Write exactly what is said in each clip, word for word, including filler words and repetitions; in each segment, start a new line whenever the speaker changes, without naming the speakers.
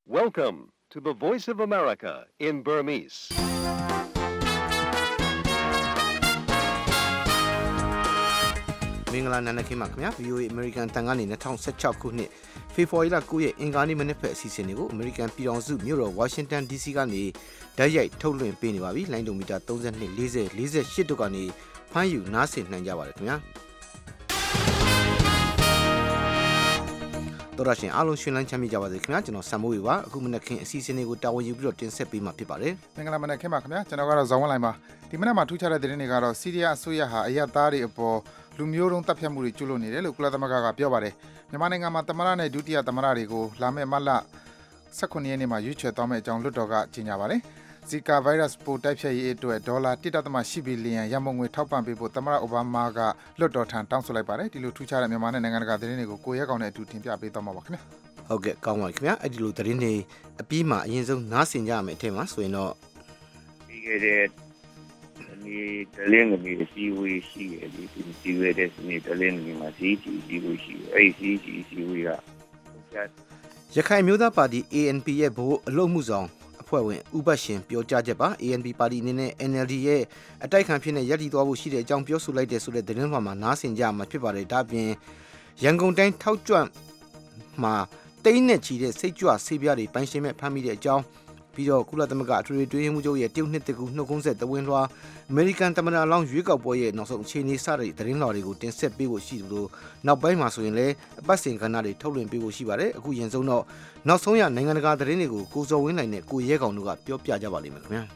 Welcome to the Voice of America in Burmese.
။မင်္ဂလာနံနက်ခင်းပါခင်ဗျာ V O A American တန်ကနေ၂၀၁၆ခုနှစ်ဖေဖော်ဝါရီလ၉ရက်အင်္ဂါနေ့မနေ့ဖက်အစီအစဉ်တွေကို American ပြည်ထောင်စုမြို့တော် Washington D C ကနေဓာတ်ရိုက်ထုတ်လွှင့်ပေးနေပါပြီ။လိုင်းဒိုမီတာ၃၂ ၄၀ ၄၈တို့ကနေဖမ်းယူနားဆင်နိုင်ကြပါတယ်ခင်ဗျာ။တော်ရရှင်အားလုံးရှင်လန်းချမ်းမြေ့ကြပါစေခင်ဗျာကျွန်တော်ဆမ်မိုးဝေပါအခုမနက်ခင်းအစီအစဉ်တွေကိုတာဝန်ယူပြီးတော့တင်ဆက်ပေးမှာဖြစ်ပါတယ်
မင်္ဂလာမနက်ခင်းပါခင်ဗျာကျွန်တော်ကတော့ဇော်ဝင်းလိုင်ပါဒီမနက်မှာထူးခြားတဲ့သတင်းတွေကတော့စီးရီးယားအစိုးရဟာအရက်သားတွေအပေါ်လူမျိုးတုံးတပ်ဖြတ်မှုတွေကျူးလွန်နေတယ်လို့ကုလသမဂ္ဂကပြောပါတယ်မြန်မာနိုင်ငံမှာသမ္မတနဲ့ဒုတိယသမ္မတတွေကိုလာမယ့်မတ်လ၁၉ရက်နေ့မှာရွေးချယ်သွားမယ့်အကြောင်းလွှတ်တော်ကကြေညာပါတယ်Zika virus ပိုးတိုက်ဖျက်ရေးအတွက်ဒေါ်လာ ၁.၈ ဘီလီယံရန်ပုံငွေထောက်ပံ့ပေးဖို့သမ္မတအိုဘားမားကလွှတ်တော်ထံတောင်းဆိုလိုက်ပါတယ်ဒီလိုထူးခြားတဲ့မြန်မာနဲ့နိုင်ငံတကာသတင်းတွေကိုကိုရဲကောင်နဲ့အတူတင်ပြပေးသွားမှာပါခင်ဗျာ
ဟုတ်ကဲ့ကောင်းပါခင်ဗျာအဲ့ဒီလိုသတင်းတွေအပြီးမှာအရင်ဆုံးနားဆင်ကြရမယ်အထင်မှာဆိုရင်တော့
ဒီကနေ့ဒီတလင်းကနေစီဝေးရှိတယ်ဒီစီဝေးတဲ့နေ့တလင်းကနေမှာစီချီစီဝေးရှိတယ်အဲ့ဒီစီချီစီဝေးက
ရခိုင်မျိုးသားပါတီ A N P ရဲ့ဘိုးအလို့မှုဆောင်အဖွဲ့ဝင်ဥပတ်ရှင်ပြောကြားချက်ပါ A N P ပါတီအနေနဲ့ N L D ရဲ့အတိုက်ခံဖြစ်နေရည်တည်သွားဖို့ရှိတဲ့အကြောင်းပြောဆိုလိုက်တဲ့ဆိုတဲ့သတင်းမှမှာနားဆင်ကြမှာဖြစ်ပါတယ်ဒါပြင်ရန်ကုန်တိုင်းထောက်ကျွန့်မှာတိန်းနဲ့ချီတဲ့စိတ်ကြွဆေးပြားတွေပိုင်းရှင်းမဲ့ဖမ်းမိတဲ့အကြောင်းပြီးတော့ကုလသမဂ္ဂအထွေထွေတွင်းမှုချုပ်ရဲ့တရုတ်နှစ်တကူနှုတ်ကုန်းဆက်တဝင်းလွှာအမေရိကန်သမ္မတလောင်းရွေးကောက်ပွဲရဲ့နောက်ဆုံးအခြေအနေစတဲ့သတင်းလွှာတွေကိုတင်ဆက်ပေးဖို့ရှိသလိုနောက်ပိုင်းမှာဆိုရင်လည်းအပတ်စဉ်ကဏ္ဍတွေထုတ်လွှင့်ပေးဖို့ရှိပါတယ်အခုရင်ဆုံးတော့နောက်ဆုံးရနိုင်ငံတကာသတင်းတွေကိုကိုစော်ဝင်းနိုင်နဲ့ကိုရဲကောင်တို့ကပြောပြကြပါလိမ့်မယ်ခင်ဗျာ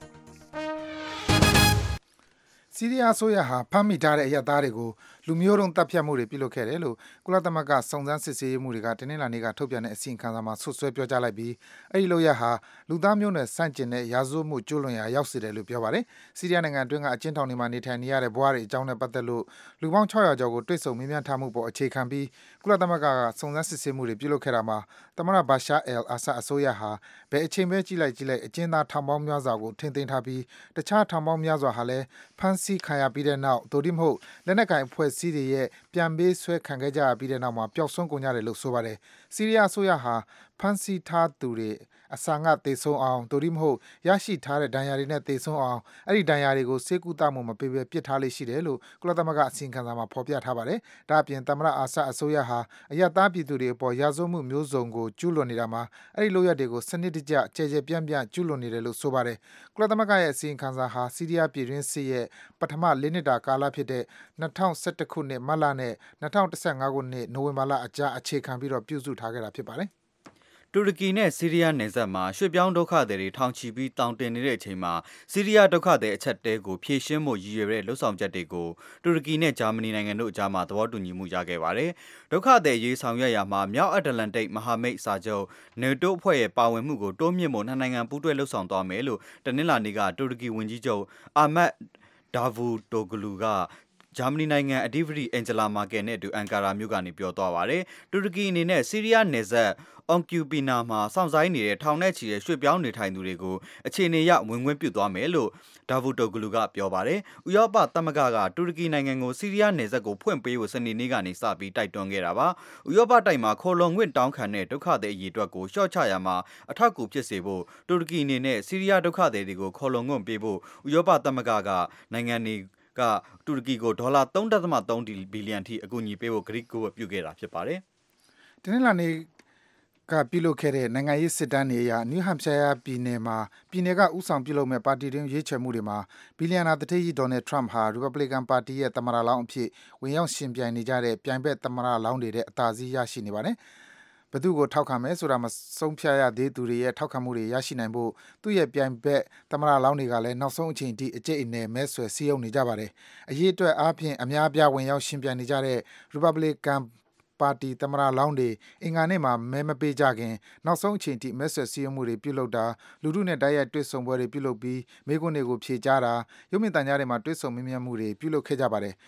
စီးရီးယားအစိုးရဟာဖမ်းမိထားတဲ့အရက်သားတွေကိုလူမျိုးတုံးတပ်ဖြတ်မှုတွေပြုလုပ်ခဲ့တယ်လို့ကုလသမဂ္ဂစုံစမ်းစစ်ဆေးမှုတွေကတင်းနှလာနေကထုတ်ပြန်တဲ့အစီရင်ခံစာမှာဆွဆွဲပြောကြားလိုက်ပြီးအဲ့ဒီလိုရဟာလူသားမျိုးနွယ်ဆန့်ကျင်တဲ့ရာဇဝတ်မှုကျူးလွန်ရာရောက်စေတယ်လို့ပြောပါတယ်။စီးရီးယားနိုင်ငံအတွင်းကအကျဉ်းထောင်တွေမှာနေထိုင်နေရတဲ့ဘဝတွေအကြောင်းနဲ့ပတ်သက်လို့လူပေါင်း၆၀၀ကျော်ကိုတွေ့ဆုံမေးမြန်းထားမှုပေါ်အခြေခံပြီးကုလသမဂ္ဂကစုံစမ်းစစ်ဆေးမှုတွေပြုလုပ်ခဲ့တာမှာသမ္မတဘာရှာအယ်အာဆတ်အစိုးရဟာဘယ်အချိန်ပဲကြည့်လိုက်ကြည့်လိုက်အကျဉ်းသားထောင်ပေါင်းများစွာကိုထိန်းသိမ်းထားပြီးတခြားထောင်ပေါင်းများစွာဟာလည်းဖမ်းဆီးခံရပြီးတဲ့နောက်ဒိုဒီမဟုတ်လက်နက်ကင်အဖွဲ့အစည်းတွေရဲ့ပြန်ပေးဆွဲခံခဲ့ကြရပြီးတဲ့နောက်မှာပျောက်ဆုံးကုန်ကြတယ်လို့ဆိုပါတယ်။စီးရီးယားအစိုးရဟာဖမ်းဆီးထားသူတွေအစာငတ်သေဆုံးအောင်ဒိုဒီမဟုတ်ရရှိထားတဲ့ဒဏ်ရာတွေနဲ့သေဆုံးအောင်အဲ့ဒီဒဏ်ရာတွေကိုစေကူတာမှုမပေးဘဲပစ်ထားလိမ့်ရှိတယ်လို့ကုလသမဂ္ဂအစီရင်ခံစာမှာဖော်ပြထားပါတယ်။ဒါ့အပြင်သမ္မတအာဆတ်အစိုးရဟာအယက်သားပြည်သူတွေအပေါ်ရာဇဝတ်မှုမျိုးစုံကိုကျူးလွန်နေတာမှာအဲ့ဒီလုပ်ရက်တွေကိုစနစ်တကျကြဲကြဲပြန့်ပြန့်ကျူးလွန်နေတယ်လို့ဆိုပါတယ်။ကုလသမဂ္ဂရဲ့အစီရင်ခံစာဟာစီးရီးယားပြည်တွင်းစစ်ရဲ့ပထမ၄နှစ်တာကာလဖြစ်တဲ့၂၀၁၁ခုနှစ်မတ်လနဲ့၂၀၁၅ခုနှစ်နိုဝင်ဘာလအကြားအခြေခံပြီးတော့ပြုစုထားခဲ့တာဖြစ်ပါတယ်
တူရကီနဲ့ဆီးရီးယားနယ်စပ်မှာရွှေ့ပြောင်းဒုက္ခသည်တွေထောင်ချီပြီးတောင်တင်နေတဲ့အချိန်မှာဆီးရီးယားဒုက္ခသည်အချက်တဲကိုဖြည့်ရှင်းဖို့ရည်ရွယ်တဲ့လှုပ်ဆောင်ချက်တွေကိုတူရကီနဲ့ဂျာမနီနိုင်ငံတို့အကြားမှာသဘောတူညီမှုရခဲ့ပါတယ်။ဒုက္ခသည်ရေးဆောင်ရွက်ရာမှာမြောက်အတ္တလန်တိတ်မဟာမိတ်စာချုပ်နေတိုးအဖွဲ့ရဲ့ပါဝင်မှုကိုတိုးမြင့်ဖို့နှစ်နိုင်ငံပူးတွဲလှုပ်ဆောင်သွားမယ်လို့တနင်္လာနေ့ကတူရကီဝန်ကြီးချုပ်အာမတ်ဒါဗူတိုဂလူကဂျာမနီနိုင်ငံအဓိပတိအန်ဂျလာမာကယ်နဲ့အတူအန်ကာရာမြို့ကနေပြောသွားပါတယ်။တူရကီအနေနဲ့ဆီးရီးယားနယ်စပ်အွန်ကျူပီနာမှာစောင့်ဆိုင်နေတဲ့ထောင်နဲ့ချီတဲ့ရွှေ့ပြောင်းနေထိုင်သူတွေကိုအခြေအနေရဝင်ခွင့်ပြုသွားမယ်လို့ဒါဗူတိုဂလူကပြောပါတယ်။ဥရောပသမဂ္ဂကတူရကီနိုင်ငံကိုဆီးရီးယားနယ်စပ်ကိုဖွင့်ပေးဖို့စနေနေ့ကနေစပြီးတိုက်တွန်းခဲ့တာပါ။ဥရောပတိုက်မှာခိုလုံငွင့်တောင်းခံတဲ့ဒုက္ခသည်အရေးအတွက်ကိုရှော့ချရမှာအထောက်အကူဖြစ်စေဖို့တူရကီအနေနဲ့ဆီးရီးယားဒုက္ခသည်တွေကိုခိုလုံငွင့်ပေးဖို့ဥရောပသမဂ္ဂကနိုင်ငံတွေကတူရကီကိုဒေါ်လာ ၃.၃ ဘီလီယံထိအကူအညီပေးဖို့ဂရိကိုပြုခဲ့တာဖြစ်ပါတယ်
။တနင်္လာနေ့ကပြုလုပ်ခဲ့တဲ့နိုင်ငံရေးစစ်တမ်းတွေအရနယူးဟမ်ရှိုင်းယားပြည်နယ်မှာပြည်နယ်ကဥဆောင်ပြုလုပ်မဲ့ပါတီတွင်းရွေးချယ်မှုတွေမှာဘီလီယံနာတထေးကြီးဒေါ်နယ်ထရန့်ဟာရီပတ်ဘလီကန်ပါတီရဲ့သမ္မတလောင်းအဖြစ်ဝင်ရောက်ရှင်ပြိုင်နေကြတဲ့ပြိုင်ဘက်သမ္မတလောင်းတွေတဲ့အသာစီးရရှိနေပါတယ်။ဘယ်သူကိုထောက်ခံမယ်ဆိုတာမဆုံးဖြတ်ရသေးသူတွေရဲ့ထောက်ခံမှုတွေရရှိနိုင်ဖို့သူ့ရဲ့ပြိုင်ဘက်သမ္မတလောင်းတွေကလည်းနောက်ဆုံးအချိန်ထိအကျိတ်အနယ်မဲဆွယ်စည်းရုံးနေကြပါတယ်။အရေးအတွက်အားဖြင့်အများအပြားဝင်ရောက်ရှင်ပြိုင်နေကြတဲ့ရီပတ်ဘလီကန်ပါတီသမ္မတလောင်းတွေအင်္ဂါနေ့မှာမဲမပေးကြခင်နောက်ဆုံးအချိန်ထိမဲဆွယ်စည်းရုံးမှုတွေပြုလုပ်တာလူထုနဲ့တိုက်ရိုက်တွေ့ဆုံပွဲတွေပြုလုပ်ပြီးမိကွန်းတွေကိုဖြေကြားတာရုပ်မြင်သံကြားတွေမှာတွေ့ဆုံမေးမြန်းမှုတွေပြုလုပ်ခဲ့ကြပါတယ်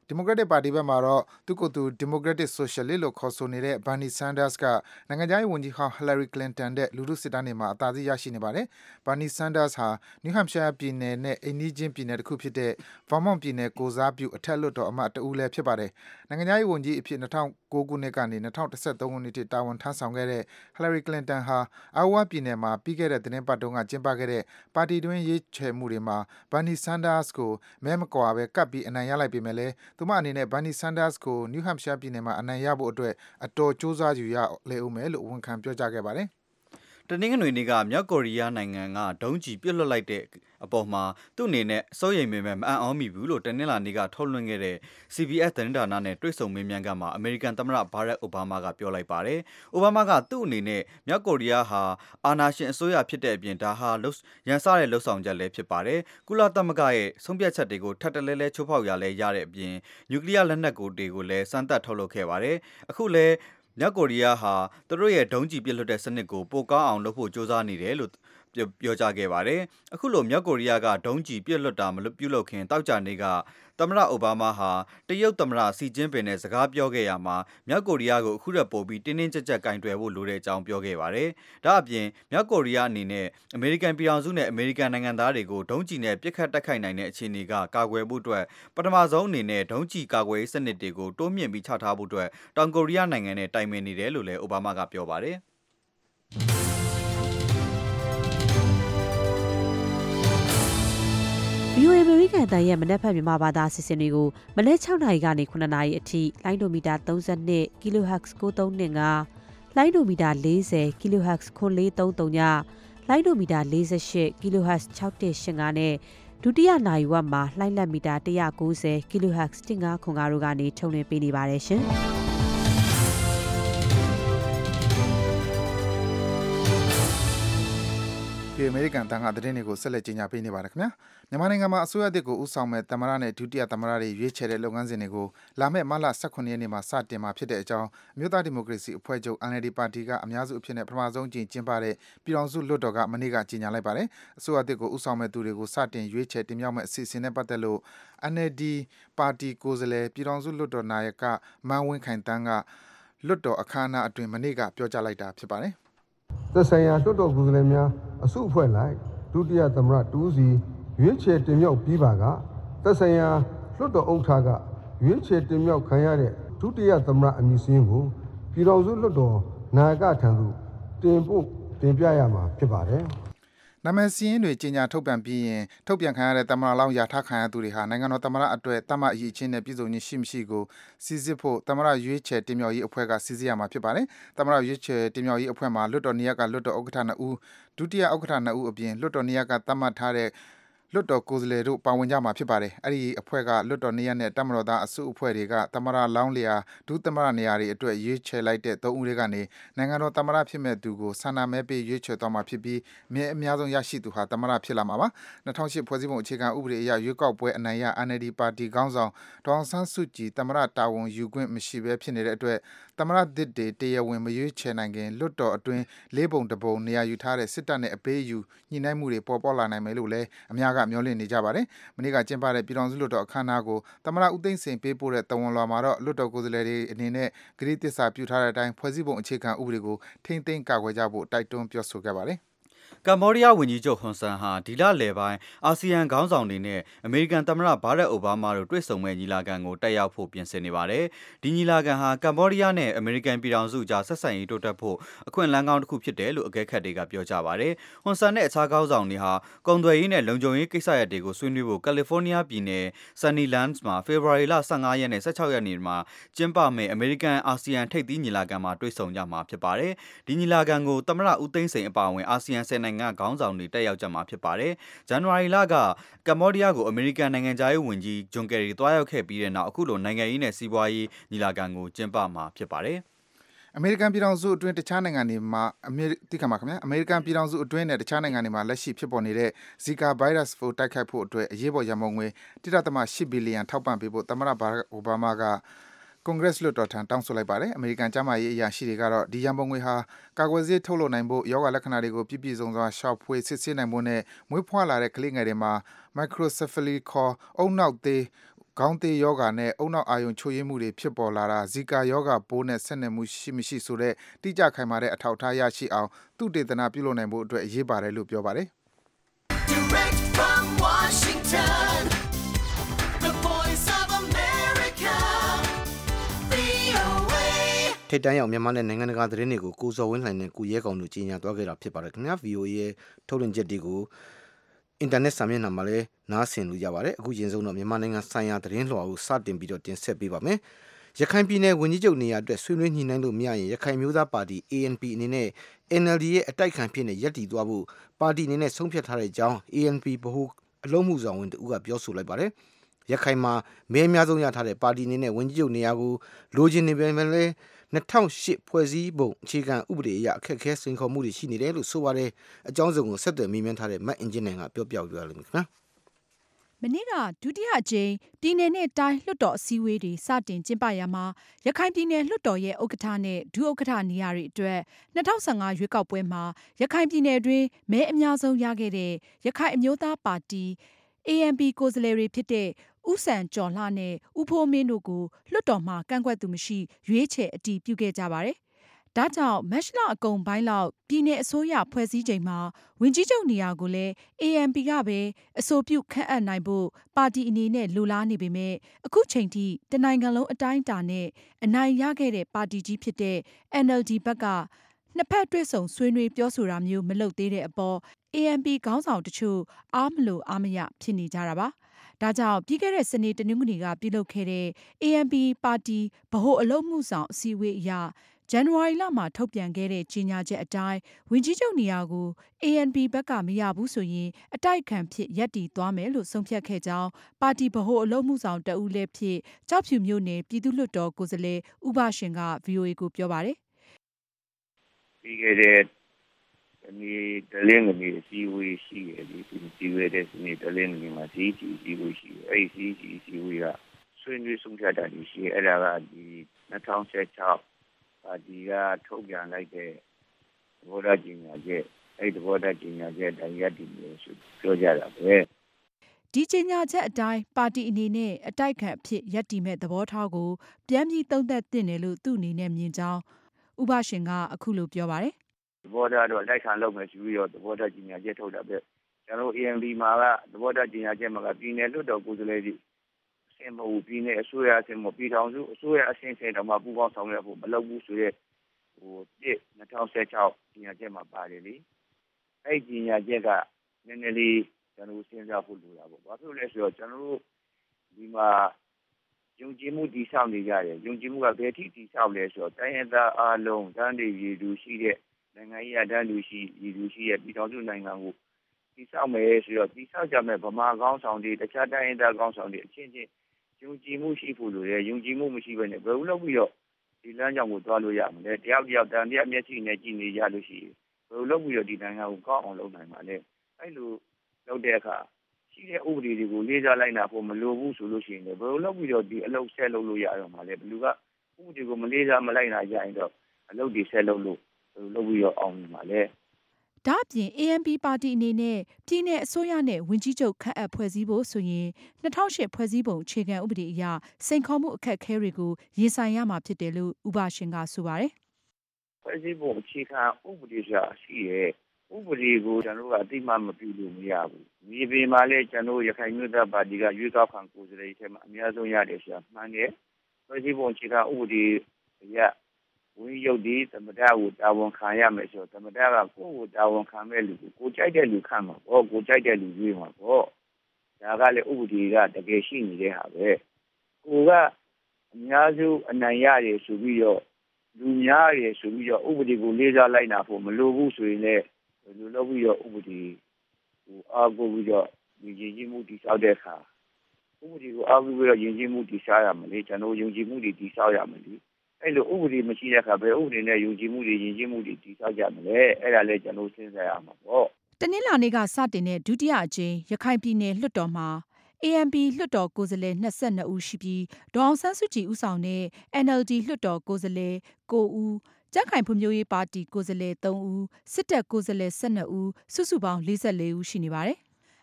Democratic Party ဘက်မှာတော့သူကိုယ်သူ Democratic Socialist လို့ခေါ်ဆိုနေတဲ့ Bernie Sanders ကနိုင်ငံခြားရေးဝန်ကြီးဟောင်း Hillary Clinton တဲ့လူထုစစ်တမ်းတွေမှာအသာစီးရရှိနေပါတယ်။ Bernie Sanders ဟာ New Hampshire ပြည်နယ်နဲ့အိမ်နီးချင်းပြည်နယ်တစ်ခုဖြစ်တဲ့ Vermont ပြည်နယ်ကိုစားပြုအထက်လွှတ်တော်အမတ်တဦးလည်းဖြစ်ပါတယ်။နိုင်ငံခြားရေးဝန်ကြီးအဖြစ်၂၀၀၉ခုနှစ်ကနေ၂၀၁၃ခုနှစ်ထိတာဝန်ထမ်းဆောင်ခဲ့တဲ့ Hillary Clinton ဟာ Iowa ပြည်နယ်မှာပြီးခဲ့တဲ့သီတင်းပတ်တုန်းကကျင်းပခဲ့တဲ့ပါတီတွင်းရွေးချယ်မှုတွေမှာ Bernie Sanders ကိုမဲမကွာဘဲကပ်ပြီးအနိုင်ရလိုက်ပေမဲ့လည်းသူမအနေနဲ့ Bernie Sanders ကို New Hampshire ပြည်နယ်မှာအနိုင်ရဖို့အတွက်အတော်ကြိုးစားယူရလိမ့်ဦးမယ်လို့ဝန်ခံပြောကြားခဲ့ပါတယ်
တနင်္ဂနွေနေ့ကမြောက်ကိုရီးယားနိုင်ငံကဒုံးကျည်ပစ်လွှတ်လိုက်တဲ့အပေါ်မှာသူ့အနေနဲ့စိုးရိမ်ပေမဲ့မအံ့ဩမိဘူးလို့တနင်္လာနေ့ကထုတ်လွှင့်ခဲ့တဲ့ C B S သတင်းဌာနနဲ့တွေ့ဆုံမေးမြန်းခန်းမှာအမေရိကန်သမ္မတဘာရက်အိုဘားမားကပြောလိုက်ပါတယ်။အိုဘားမားကသူ့အနေနဲ့မြောက်ကိုရီးယားဟာအာဏာရှင်အစိုးရဖြစ်တဲ့အပြင်ဒါဟာရန်စတဲ့လှုပ်ဆောင်ချက်လည်းဖြစ်ပါတယ်။ကုလသမဂ္ဂရဲ့ဆုံးဖြတ်ချက်တွေကိုထပ်တလဲလဲချိုးဖောက်ရလဲရတဲ့အပြင်နျူကလ িয়ার လက်နက်ကိုတွေကိုလည်းစမ်းသပ်ထုတ်လုပ်ခဲ့ပါတယ်။အခုလည်းမြောက်ကိုရီးယားဟာသူတို့ရဲ့ဒုံးကျည်ပစ်လွှတ်တဲ့စနစ်ကိုပိုကောင်းအောင်လုပ်ဖို့ကြိုးစားနေတယ်လို့ပြောကြားခဲ့ပါတယ်။အခုလိုမြောက်ကိုရီးယားကဒုံးကျည်ပစ်လွှတ်တာမလုပ်ပြုလုပ်ခင်တောက်ကြနေကသမ္မတအိုဘားမားဟာတရုတ်သမ္မတစီကျင်းပင်နဲ့စကားပြောခဲ့ရမှာမြောက်ကိုရီးယားကိုအခုရက်ပို့ပြီးတင်းတင်းကြပ်ကြပ်ကင်တွယ်ဖို့လိုတဲ့အကြောင်းပြောခဲ့ပါတယ်။ဒါအပြင်မြောက်ကိုရီးယားအနေနဲ့အမေရိကန်ပြည်ထောင်စုနဲ့အမေရိကန်နိုင်ငံသားတွေကိုဒုံးကျည်နဲ့ပစ်ခတ်တိုက်ခိုက်နိုင်တဲ့အခြေအနေကကာကွယ်ဖို့အတွက်ပထမဆုံးအနေနဲ့ဒုံးကျည်ကာကွယ်ရေးစနစ်တွေကိုတိုးမြင့်ပြီးချထားဖို့အတွက်တောင်ကိုရီးယားနိုင်ငံနဲ့တိုင်ပင်နေတယ်လို့လည်းအိုဘားမားကပြောပါတယ်။
ဗီအိုအေ အမေရိကန်အသံရဲ့မနက်ဖြန်မြန်မာဘာသာအစီအစဉ်တွေကိုမနက်၆နာရီကနေခုနှစ်နာရီအထိလိုင်းဒိုမီတာသုံး၂ kilohertz ၉၃၂၅လိုင်းဒိုမီတာ၄၀ kilohertz ၉၄၃၃ညလိုင်းဒိုမီတာ၄၈ kilohertz ၆၁၈၅နဲ့ဒုတိယနာရီဝက်မှာလိုင်းလက်မီတာ၁၉၀ kilohertz ၁၅ခွန်၅တို့ကနေထုတ်လွှင့်ပေးနေပါတယ်ရှင်။
ဒီအမေရိကန်တန်ခါသတင်းတွေကိုဆက်လက်ကြီးညာပေးနေပါတယ်ခင်ဗျာမြန်မာနိုင်ငံမှာအစိုးရအသစ်ကိုဦးဆောင်မဲ့သမ္မတနဲ့ဒုတိယသမ္မတတွေရွေးချယ်တဲ့လုပ်ငန်းစဉ်တွေကိုလာမယ့်မလ၁၈ရက်နေ့မှာစတင်မှာဖြစ်တဲ့အကြောင်းအမျိုးသားဒီမိုကရေစီအဖွဲ့ချုပ် N L D ပါတီကအများစုအဖြစ်နဲ့ပထမဆုံးကြိမ်ကျင်းပတဲ့ပြည်ထောင်စုလွှတ်တော်ကမနေ့ကကြီးညာလိုက်ပါတယ်အစိုးရအသစ်ကိုဦးဆောင်မဲ့သူတွေကိုစတင်ရွေးချယ်တင်မြှောက်မဲ့အစီအစဉ်နဲ့ပတ်သက်လို့ N L D ပါတီကိုယ်စားလှယ်ပြည်ထောင်စုလွှတ်တော်နာယကမန်းဝင်းခိုင်တန်းကလွှတ်တော်အခမ်းအနားအတွင်းမနေ့ကပြောကြားလိုက်တာဖြစ်ပါတယ်
သက်ဆိုင်ရာလွှတ်တော်ကိုယ်စားလှယ်များအစုအဖွဲ့လိုက်ဒုတိယသမ္မတတူးစီရွေးချယ်တင်မြှောက်ပြီးပါကသက်ဆိုင်ရာလွှတ်တော်ဥက္ကဋ္ဌကရွေးချယ်တင်မြှောက်ခံရတဲ့ဒုတိယသမ္မတအမည်စင်းကိုပြည်ထောင်စုလွှတ်တော်နာယကထံသို့တင်ပို့တင်ပြရမှာဖြစ်ပါတယ်
နာမည်စည်းရင်းတွေကြီးညာထုတ်ပြန်ပြီးရင်ထုတ်ပြန်ခံရတဲ့သမ္မတလောင်းယာထားခံရသူတွေဟာနိုင်ငံတော်သမ္မတအတွက်တမတ်အရေးချင်းနဲ့ပြည်စုံခြင်းရှိမရှိကိုစီစစ်ဖို့သမ္မတရွေးချယ်တင်မြှောက်ရေးအဖွဲ့ကစီစစ်ရမှာဖြစ်ပါတယ်။သမ္မတရွေးချယ်တင်မြှောက်ရေးအဖွဲ့မှာလွှတ်တော်နေရာကလွှတ်တော်ဥက္ကဋ္ဌနှစ်ဦးဒုတိယဥက္ကဋ္ဌနှစ်ဦးအပြင်လွှတ်တော်နေရာကတမတ်ထားတဲ့လွှတ်တော်ကိုယ်စားလှယ်တို့ပါဝင်ကြမှာဖြစ်ပါတယ်။အဲ့ဒီအဖွဲ့ကလွှတ်တော်နေရာနဲ့တမတော်သားအစုအဖွဲ့တွေကသမ္မတလောင်းလျာဒုသမ္မတနေရာတွေအတွက်ရွေးချယ်လိုက်တဲ့သုံးဦးတွေကနေနိုင်ငံတော်သမ္မတဖြစ်မဲ့သူကိုဆန္ဒမဲပေးရွေးချယ်သွားမှာဖြစ်ပြီးမဲအများဆုံးရရှိသူဟာသမ္မတဖြစ်လာမှာပါ။၂၀၀၈ဖွဲ့စည်းပုံအခြေခံဥပဒေအရရွေးကောက်ပွဲအနိုင်ရ N L D ပါတီခေါင်းဆောင်ဒေါအောင်ဆန်းစုကြည်သမ္မတတာဝန်ယူခွင့်မရှိဘဲဖြစ်နေတဲ့အတွက်သမ္မတသစ်တွေတရားဝင်မရွေးချယ်နိုင်ခင်လွှတ်တော်အတွင်းလေးပုံတစ်ပုံနေရာယူထားတဲ့စစ်တပ်နဲ့အပေးယူညှိနှိုင်းမှုတွေပေါ်ပေါက်လာနိုင်မယ်လို့လည်းအများကမျှော်လင့်နေကြပါတယ်။မနေ့ကကျင်းပတဲ့ပြည်ထောင်စုလွှတ်တော်အခမ်းအနားကိုသမ္မတဦးသိန်းစိန်ပေးပို့တဲ့တဝန်လွှာမှာတော့လွှတ်တော်ကိုယ်စားလှယ်တွေအနေနဲ့ဂရုသစ္စာပြုထားတဲ့အတိုင်းဖွဲ့စည်းပုံအခြေခံဥပဒေကိုထိန်းသိမ်းကာကွယ်ကြဖို့တိုက်တွန်းပြောဆိုခဲ့ပါတယ်။
ကမ္ဘောဒီးယားဝန်ကြီးချုပ်ဟွန်ဆန်ဟာဒီလလယ်ပိုင်းအာဆီယံခေါင်းဆောင်တွေနဲ့အမေရိကန်သမ္မတဘာရက်အိုဘားမားတို့တွေ့ဆုံမဲ့ညီလာခံကိုတက်ရောက်ဖို့ပြင်ဆင်နေပါတယ်။ဒီညီလာခံဟာကမ္ဘောဒီးယားနဲ့အမေရိကန်ပြည်ထောင်စုကြားဆက်ဆံရေးတိုးတက်ဖို့အခွင့်အလမ်းကောင်းတစ်ခုဖြစ်တယ်လို့အကဲခတ်တွေကပြောကြပါတယ်။ဟွန်ဆန်နဲ့အခြားခေါင်းဆောင်တွေဟာကုန်သွယ်ရေးနဲ့လုံခြုံရေးကိစ္စရပ်တွေကိုဆွေးနွေးဖို့ကယ်လီဖိုးနီးယားပြည်နယ်ဆန်နီလန်စ်မှာဖေဖော်ဝါရီလ၁၅ရက်နဲ့၁၆ရက်နေ့မှာကျင်းပမယ့်အမေရိကန်အာဆီယံထိပ်သီးညီလာခံမှာတွေ့ဆုံကြမှာဖြစ်ပါတယ်။ဒီညီလာခံကိုသမ္မတဦးသိန်းစိန်အပါအဝင်အာဆီယံဆယ်နိုင်ငံခေါင်းဆောင်တွေတက်ရောက်ကြမှာဖြစ်ပါတယ်။ဇန်နဝါရီလကကမ္ဘောဒီးယားကိုအမေရိကန်နိုင်ငံသားရေးဝန်ကြီးဂျွန်ကယ်ရီတွားရောက်ခဲ့ပြီးတဲ့နောက်အခုလိုနိုင်ငံရေးနဲ့စီးပွားရေးညီလာခံကိုကျင်းပမှာဖြစ်ပါတယ်
။အမေရိကန်ပြည်ထောင်စုအတွင်းတခြားနိုင်ငံတွေမှာအမေရိကန်မှာခင်ဗျာအမေရိကန်ပြည်ထောင်စုအတွင်းနဲ့တခြားနိုင်ငံတွေမှာလက်ရှိဖြစ်ပေါ်နေတဲ့ Zika virus ကိုတိုက်ခိုက်ဖို့အတွက်အရေးပေါ်ရန်ပုံငွေ တစ်ဒသမ၈ဘီလီယံထောက်ပံ့ပေးဖို့သမ္မတဘာရက်အိုဘားမားကကွန်ဂရက်လွှတ်တော်ထံတောင်းဆိုလိုက်ပါတယ်။အမေရိကန်ကျန်းမာရေးအရာရှိတွေကတော့ဒီရန်ပုံငွေဟာကာကွယ်ဆေးထုတ်လုပ်နိုင်ဖို့ယောဂလက္ခဏာတွေကိုပြည့်ပြည့်စုံစွာရှောက်ဖွေစစ်ဆေးနိုင်ဖို့နဲ့မွေးဖွားလာတဲ့ကလေးငယ်တွေမှာ microcephaly ခေါ်အုံနောက်သေးခေါင်းသေးယောဂနဲ့အုံနောက်အာယုံချို့ယွင်းမှုတွေဖြစ်ပေါ်လာတာဇီကာယောဂပိုးနဲ့ဆက်နွယ်မှုရှိမရှိဆိုတဲ့တိကျခိုင်မာတဲ့အထောက်အထားရရှိအောင်သုတေသနပြုလုပ်နိုင်ဖို့အတွက်အရေးပါတယ်လို့ပြောပါတယ်။
Direct from Washington, the voice of America, V O A
ထိတ်တန့်ရောက်မြန်မာနဲ့နိုင်ငံတကာသတင်းတွေကိုကိုစော်ဝင်းလှိုင်နဲ့ကိုရဲကောင်တို့ကြီးညာသွားခဲ့တာဖြစ်ပါတယ်ခင်ဗျာ V O A ရဲ့ထုတ်လွှင့်ချက်တွေကိုအင်တာနက်စာမျက်နှာမှာလည်းနားဆင်လို့ရပါတယ်အခုရင်ဆုံးတော့မြန်မာနိုင်ငံဆိုင်ရာသတင်းလွှာကိုစတင်ပြီးတော့တင်ဆက်ပေးပါမယ်ရခိုင်ပြည်နယ်ဝန်ကြီးချုပ်နေရာအတွက်ဆွေးနွေးညှိနှိုင်းလို့မရရင်ရခိုင်မျိုးသားပါတီ A N P အနေနဲ့ N L D ရဲ့အတိုက်ခံဖြစ်နေရပ်တည်သွားဖို့ပါတီအနေနဲ့ဆုံးဖြတ်ထားတဲ့အကြောင်း A N P ဗဟိုအလုံးမှုဆောင်ဝင်တူကပြောဆိုလိုက်ပါတယ်ရခိုင်မှာမဲအများဆုံးရထားတဲ့ပါတီအနေနဲ့ဝန်ကြီးချုပ်နေရာကိုလိုချင်နေပေမဲ့လည်း၂၀၀၈ဖွဲ့စည်းပုံအခြေခံဥပဒေအရအခက်အခဲစိန်ခေါ်မှုတွေရှိနေတယ်လို့ဆိုပါတယ်အကြောင်းစုံကိုဆက်သွယ်မိမန်းထားတဲ့မတ်အင်ဂျင်နိုင်ကပြောပြပြရလိမ့်မယ်ခင်ဗျာ
မနေ့ကဒုတိယအကြိမ်ပြည်နယ်နဲ့တိုင်းလွှတ်တော်အစည်းအဝေးတွေစတင်ကျင်းပရာမှာရခိုင်ပြည်နယ်လွှတ်တော်ရဲ့ဥက္ကဋ္ဌနဲ့ဒုဥက္ကဋ္ဌနေရာတွေအတွက်၂၀၁၅ရွေးကောက်ပွဲမှာရခိုင်ပြည်နယ်တွင်းမဲအများဆုံးရခဲ့တဲ့ရခိုင်အမျိုးသားပါတီ A N P ကိုယ်စားလှယ်တွေဖြစ်တဲ့ဦးစံကျော်လှနဲ့ဦးဖိုးမင်းတို့ကိုလွှတ်တော်မှာကန့်ကွက်သူမရှိရွေးချယ်အတည်ပြုခဲ့ကြပါတယ်။ဒါကြောင့်မတ်လအကုန်ပိုင်းလောက်ပြည်နယ်အစိုးရဖွဲ့စည်းချိန်မှာဝန်ကြီးချုပ်နေရာကိုလည်း A N P ကပဲအဆိုပြုခန့်အပ်နိုင်ဖို့ပါတီအနေနဲ့လိုလားနေပေမဲ့အခုချိန်ထိတနိုင်ငံလုံးအတိုင်းအတာနဲ့အနိုင်ရခဲ့တဲ့ပါတီကြီးဖြစ်တဲ့ N L D ဘက်ကနှစ်ဖက်တွေ့ဆုံဆွေးနွေးပြောဆိုတာမျိုးမလုပ်သေးတဲ့အပေါ် A N P ခေါင်းဆောင်တချို့အားမလိုအားမရဖြစ်နေကြတာပါ။ဒါကြောင့်ပြီးခဲ့တဲ့စနေတနင်္ဂနွေကပြုလုပ်ခဲ့တဲ့ A N P ပါတီဗဟိုအလုပ်မှုဆောင်အစည်းအဝေးအရဇန်နဝါရီလမှာထုတ်ပြန်ခဲ့တဲ့ကြေညာချက်အတိုင်းဝန်ကြီးချုပ်နေရာကို A N P ဘက်ကမရဘူးဆိုရင်အတိုက်အခံဖြစ်ရပ်တည်သွားမယ်လို့ဆုံးဖြတ်ခဲ့ကြောင်းပါတီဗဟိုအလုပ်မှုဆောင်တဦးလည်းဖြစ်ကျောက်ဖြူမြို့နယ်ပြည်သူ့လွှတ်တော်ကိုယ်စားလှယ်ဦးဘရှင်က V O A ကိုပြောပါတယ်
။ပြီးခဲ့တဲ့ဒီတလင်းကနေအစည်းအဝေးရှိတယ်ဒီအစည်းအဝေးတဲ့ဒီတလင်းကနေမှာစီကြီးအစည်းအဝေးရှိတယ်အဲ့ဒီစီကြီးအစည်းအဝေးကဆွေးနွေးဆုံးဖြတ်တာရှိတယ်အဲ့ဒါကဒီ၂၀၁၆ပါတီကထုတ်ပြန်လိုက်တဲ့သဘောထားကြေညာချက်အဲ့ဒီသဘောထားကြေညာချက်တိုင်းရည်တည်နေဆိုပြောကြတာပဲ
ဒီကြေညာချက်အတိုင်းပါတီအနေနဲ့အတိုက်ခံအဖြစ်ရပ်တည်မဲ့သဘောထားကိုပြန်ပြီးသုံးသပ်သင့်တယ်လို့သူ့အနေနဲ့မြင်ကြောင်းဥပရှင်ကအခုလိုပြောပါတယ်
သဘောထားတော့လိုက်ခံလုပ်မယ်ဆိုပြီးတော့သဘောထားကြေညာချက်ထုတ်တာပဲကျွန်တော် A N P မှာကသဘောထားကြေညာချက်မှာကပြည်နယ်လွှတ်တော်ကိုယ်စားလှယ်ကြီးအဆင့်မဟုတ်ပြည်နယ်အစိုးရအဆင့်မဟုတ်ပြည်ထောင်စုအစိုးရအဆင့်ဆင့်တော့မှပူးပေါင်းဆောင်ရွက်ဖို့မလုပ်ဘူးဆိုရဲဟိုတစ်၂၀၁၆ကြေညာချက်မှာပါတယ်လေအဲ့ဒီကြေညာချက်ကနည်းနည်းလေးကျွန်တော်စဉ်းစားဖို့လိုတာပေါ့ဘာဖြစ်လဲဆိုတော့ကျွန်တော်တို့ဒီမှာယုံကြည်မှုတည်ဆောက်နေကြတယ်ယုံကြည်မှုကဘယ်ထိတည်ဆောက်လဲဆိုတော့တိုင်းရင်းသားအားလုံးတန်းတည်ရည်သူရှိတဲ့နိုင်ငံရေးအတန်းလူရှိရည်သူရှိရဲ့ပြည်ထောင်စုနိုင်ငံကိုတည်ဆောက်မယ်ဆိုတော့တည်ဆောက်ကြမယ်ဗမာကောင်းဆောင်တွေတခြားတိုင်းရင်းသားကောင်းဆောင်တွေအချင်းချင်းယုံကြည်မှုရှိဖို့လိုတယ်ယုံကြည်မှုမရှိဘဲနဲ့ဘယ်လိုလုပ်ပြီးတော့ဒီလမ်းကြောင်းကိုသွားလို့ရမလဲတယောက်တယောက်တန်တရားမျက်စိနဲ့ကြည့်နေကြလို့ရှိရင်ဘယ်လိုလုပ်ပြီးတော့ဒီနိုင်ငံကိုကောင်းအောင်လုပ်နိုင်မှာလဲအဲ့လိုလုပ်တဲ့အခါရှိတဲ့ဥပဒေတွေကိုလေးစားလိုက်နာဖို့မလိုဘူးဆိုလို့ရှိရင်ဘယ်လိုလုပ်ပြီးတော့ဒီအလုပ်ဆက်လုပ်လို့ရအောင်မှာလဲဘယ်သူကဥပဒေကိုမလေးစားမလိုက်နာကြရင်တော့အလုပ်တွေဆက်လုပ်လို့လုပ်ပြီးတော့အောင်မှာလဲ
ဒါ့အပြင် A N P ပါတီအနေနဲ့ပြည်내အစိုးရနဲ့ဝန်ကြီးချုပ်ခန့်အပ်ဖွဲ့စည်းဖို့ဆိုရင်၂၀၀၈ဖွဲ့စည်းပုံအခြေခံဥပဒေအရစိန်ခေါ်မှုအခက်အခဲတွေကိုရင်ဆိုင်ရမှာဖြစ်တယ်လို့ဥပရှင်ကဆိုပါတယ်
ဖွဲ့စည်းပုံအခြေခံဥပဒေဆိုတာရှိရဲ့ဥပဒေကိုကျွန်တော်ကအတိအမှမပြုလို့မရဘူးမြေပြင်မှာလည်းကျွန်တော်ရခိုင်မျိုးသားပါတီကရွေးကောက်ခံကိုယ်စားလှယ်တွေထဲမှာအများဆုံးရတယ်ဆိုတာမှန်တယ်ဖွဲ့စည်းပုံအခြေခံဥပဒေအရဝန်ရုပ်ဒီသမ္မတကိုတာဝန်ခံရမယ်ဆိုတော့သမ္မတကကိုယ့်ကိုတာဝန်ခံမဲ့လူကိုကိုကြိုက်တဲ့လူခံမှာပေါ့ကိုကြိုက်တဲ့လူရွေးမှာပေါ့ဒါကလည်းဥပဒေကတကယ်ရှိနေတဲ့ဟာပဲကိုကအများစုအနိုင်ရတယ်ဆိုပြီးတော့လူများရတယ်ဆိုပြီးတော့ဥပဒေကိုလေးစားလိုက်နာဖို့မလိုဘူးဆိုရင်လည်းလူလုပ်ပြီးတော့ဥပဒေဟိုအားကိုပြီးတော့ယဉ်ကျေးမှုတည်ဆောက်တဲ့အခါဥပဒေကိုအားကိုပြီးတော့ယဉ်ကျေးမှုတည်ဆောက်ရမယ်လေကျွန်တော်ယဉ်ကျေးမှုတွေတည်ဆောက်ရမယ်လေအဲ့လိုဥပဒေမရှိတဲ့အခါပဲဥပဒေနဲ့ယုံကြည်မှုတွေယဉ်ကျေးမှုတွေတည်ဆောက်ကြမလဲအဲ့ဒါလည်းကျွန်တော်စဉ်းစားရမှာပေါ့
တနင်္လာနေ့ကစတင်တဲ့ဒုတိယအကြိမ်ရခိုင်ပြည်နယ်လွှတ်တော်မှာ A N P လွှတ်တော်ကိုယ်စားလှယ်၂၂ဦးရှိပြီးဒေါ်အောင်ဆန်းစုကြည်ဦးဆောင်တဲ့ N L D လွှတ်တော်ကိုယ်စားလှယ်၉ဦးကြံ့ခိုင်ဖွံ့ဖြိုးရေးပါတီကိုယ်စားလှယ်၃ဦးစစ်တပ်ကိုယ်စားလှယ်၁၂ဦးစုစုပေါင်း၄၄ဦးရှိနေပါတယ်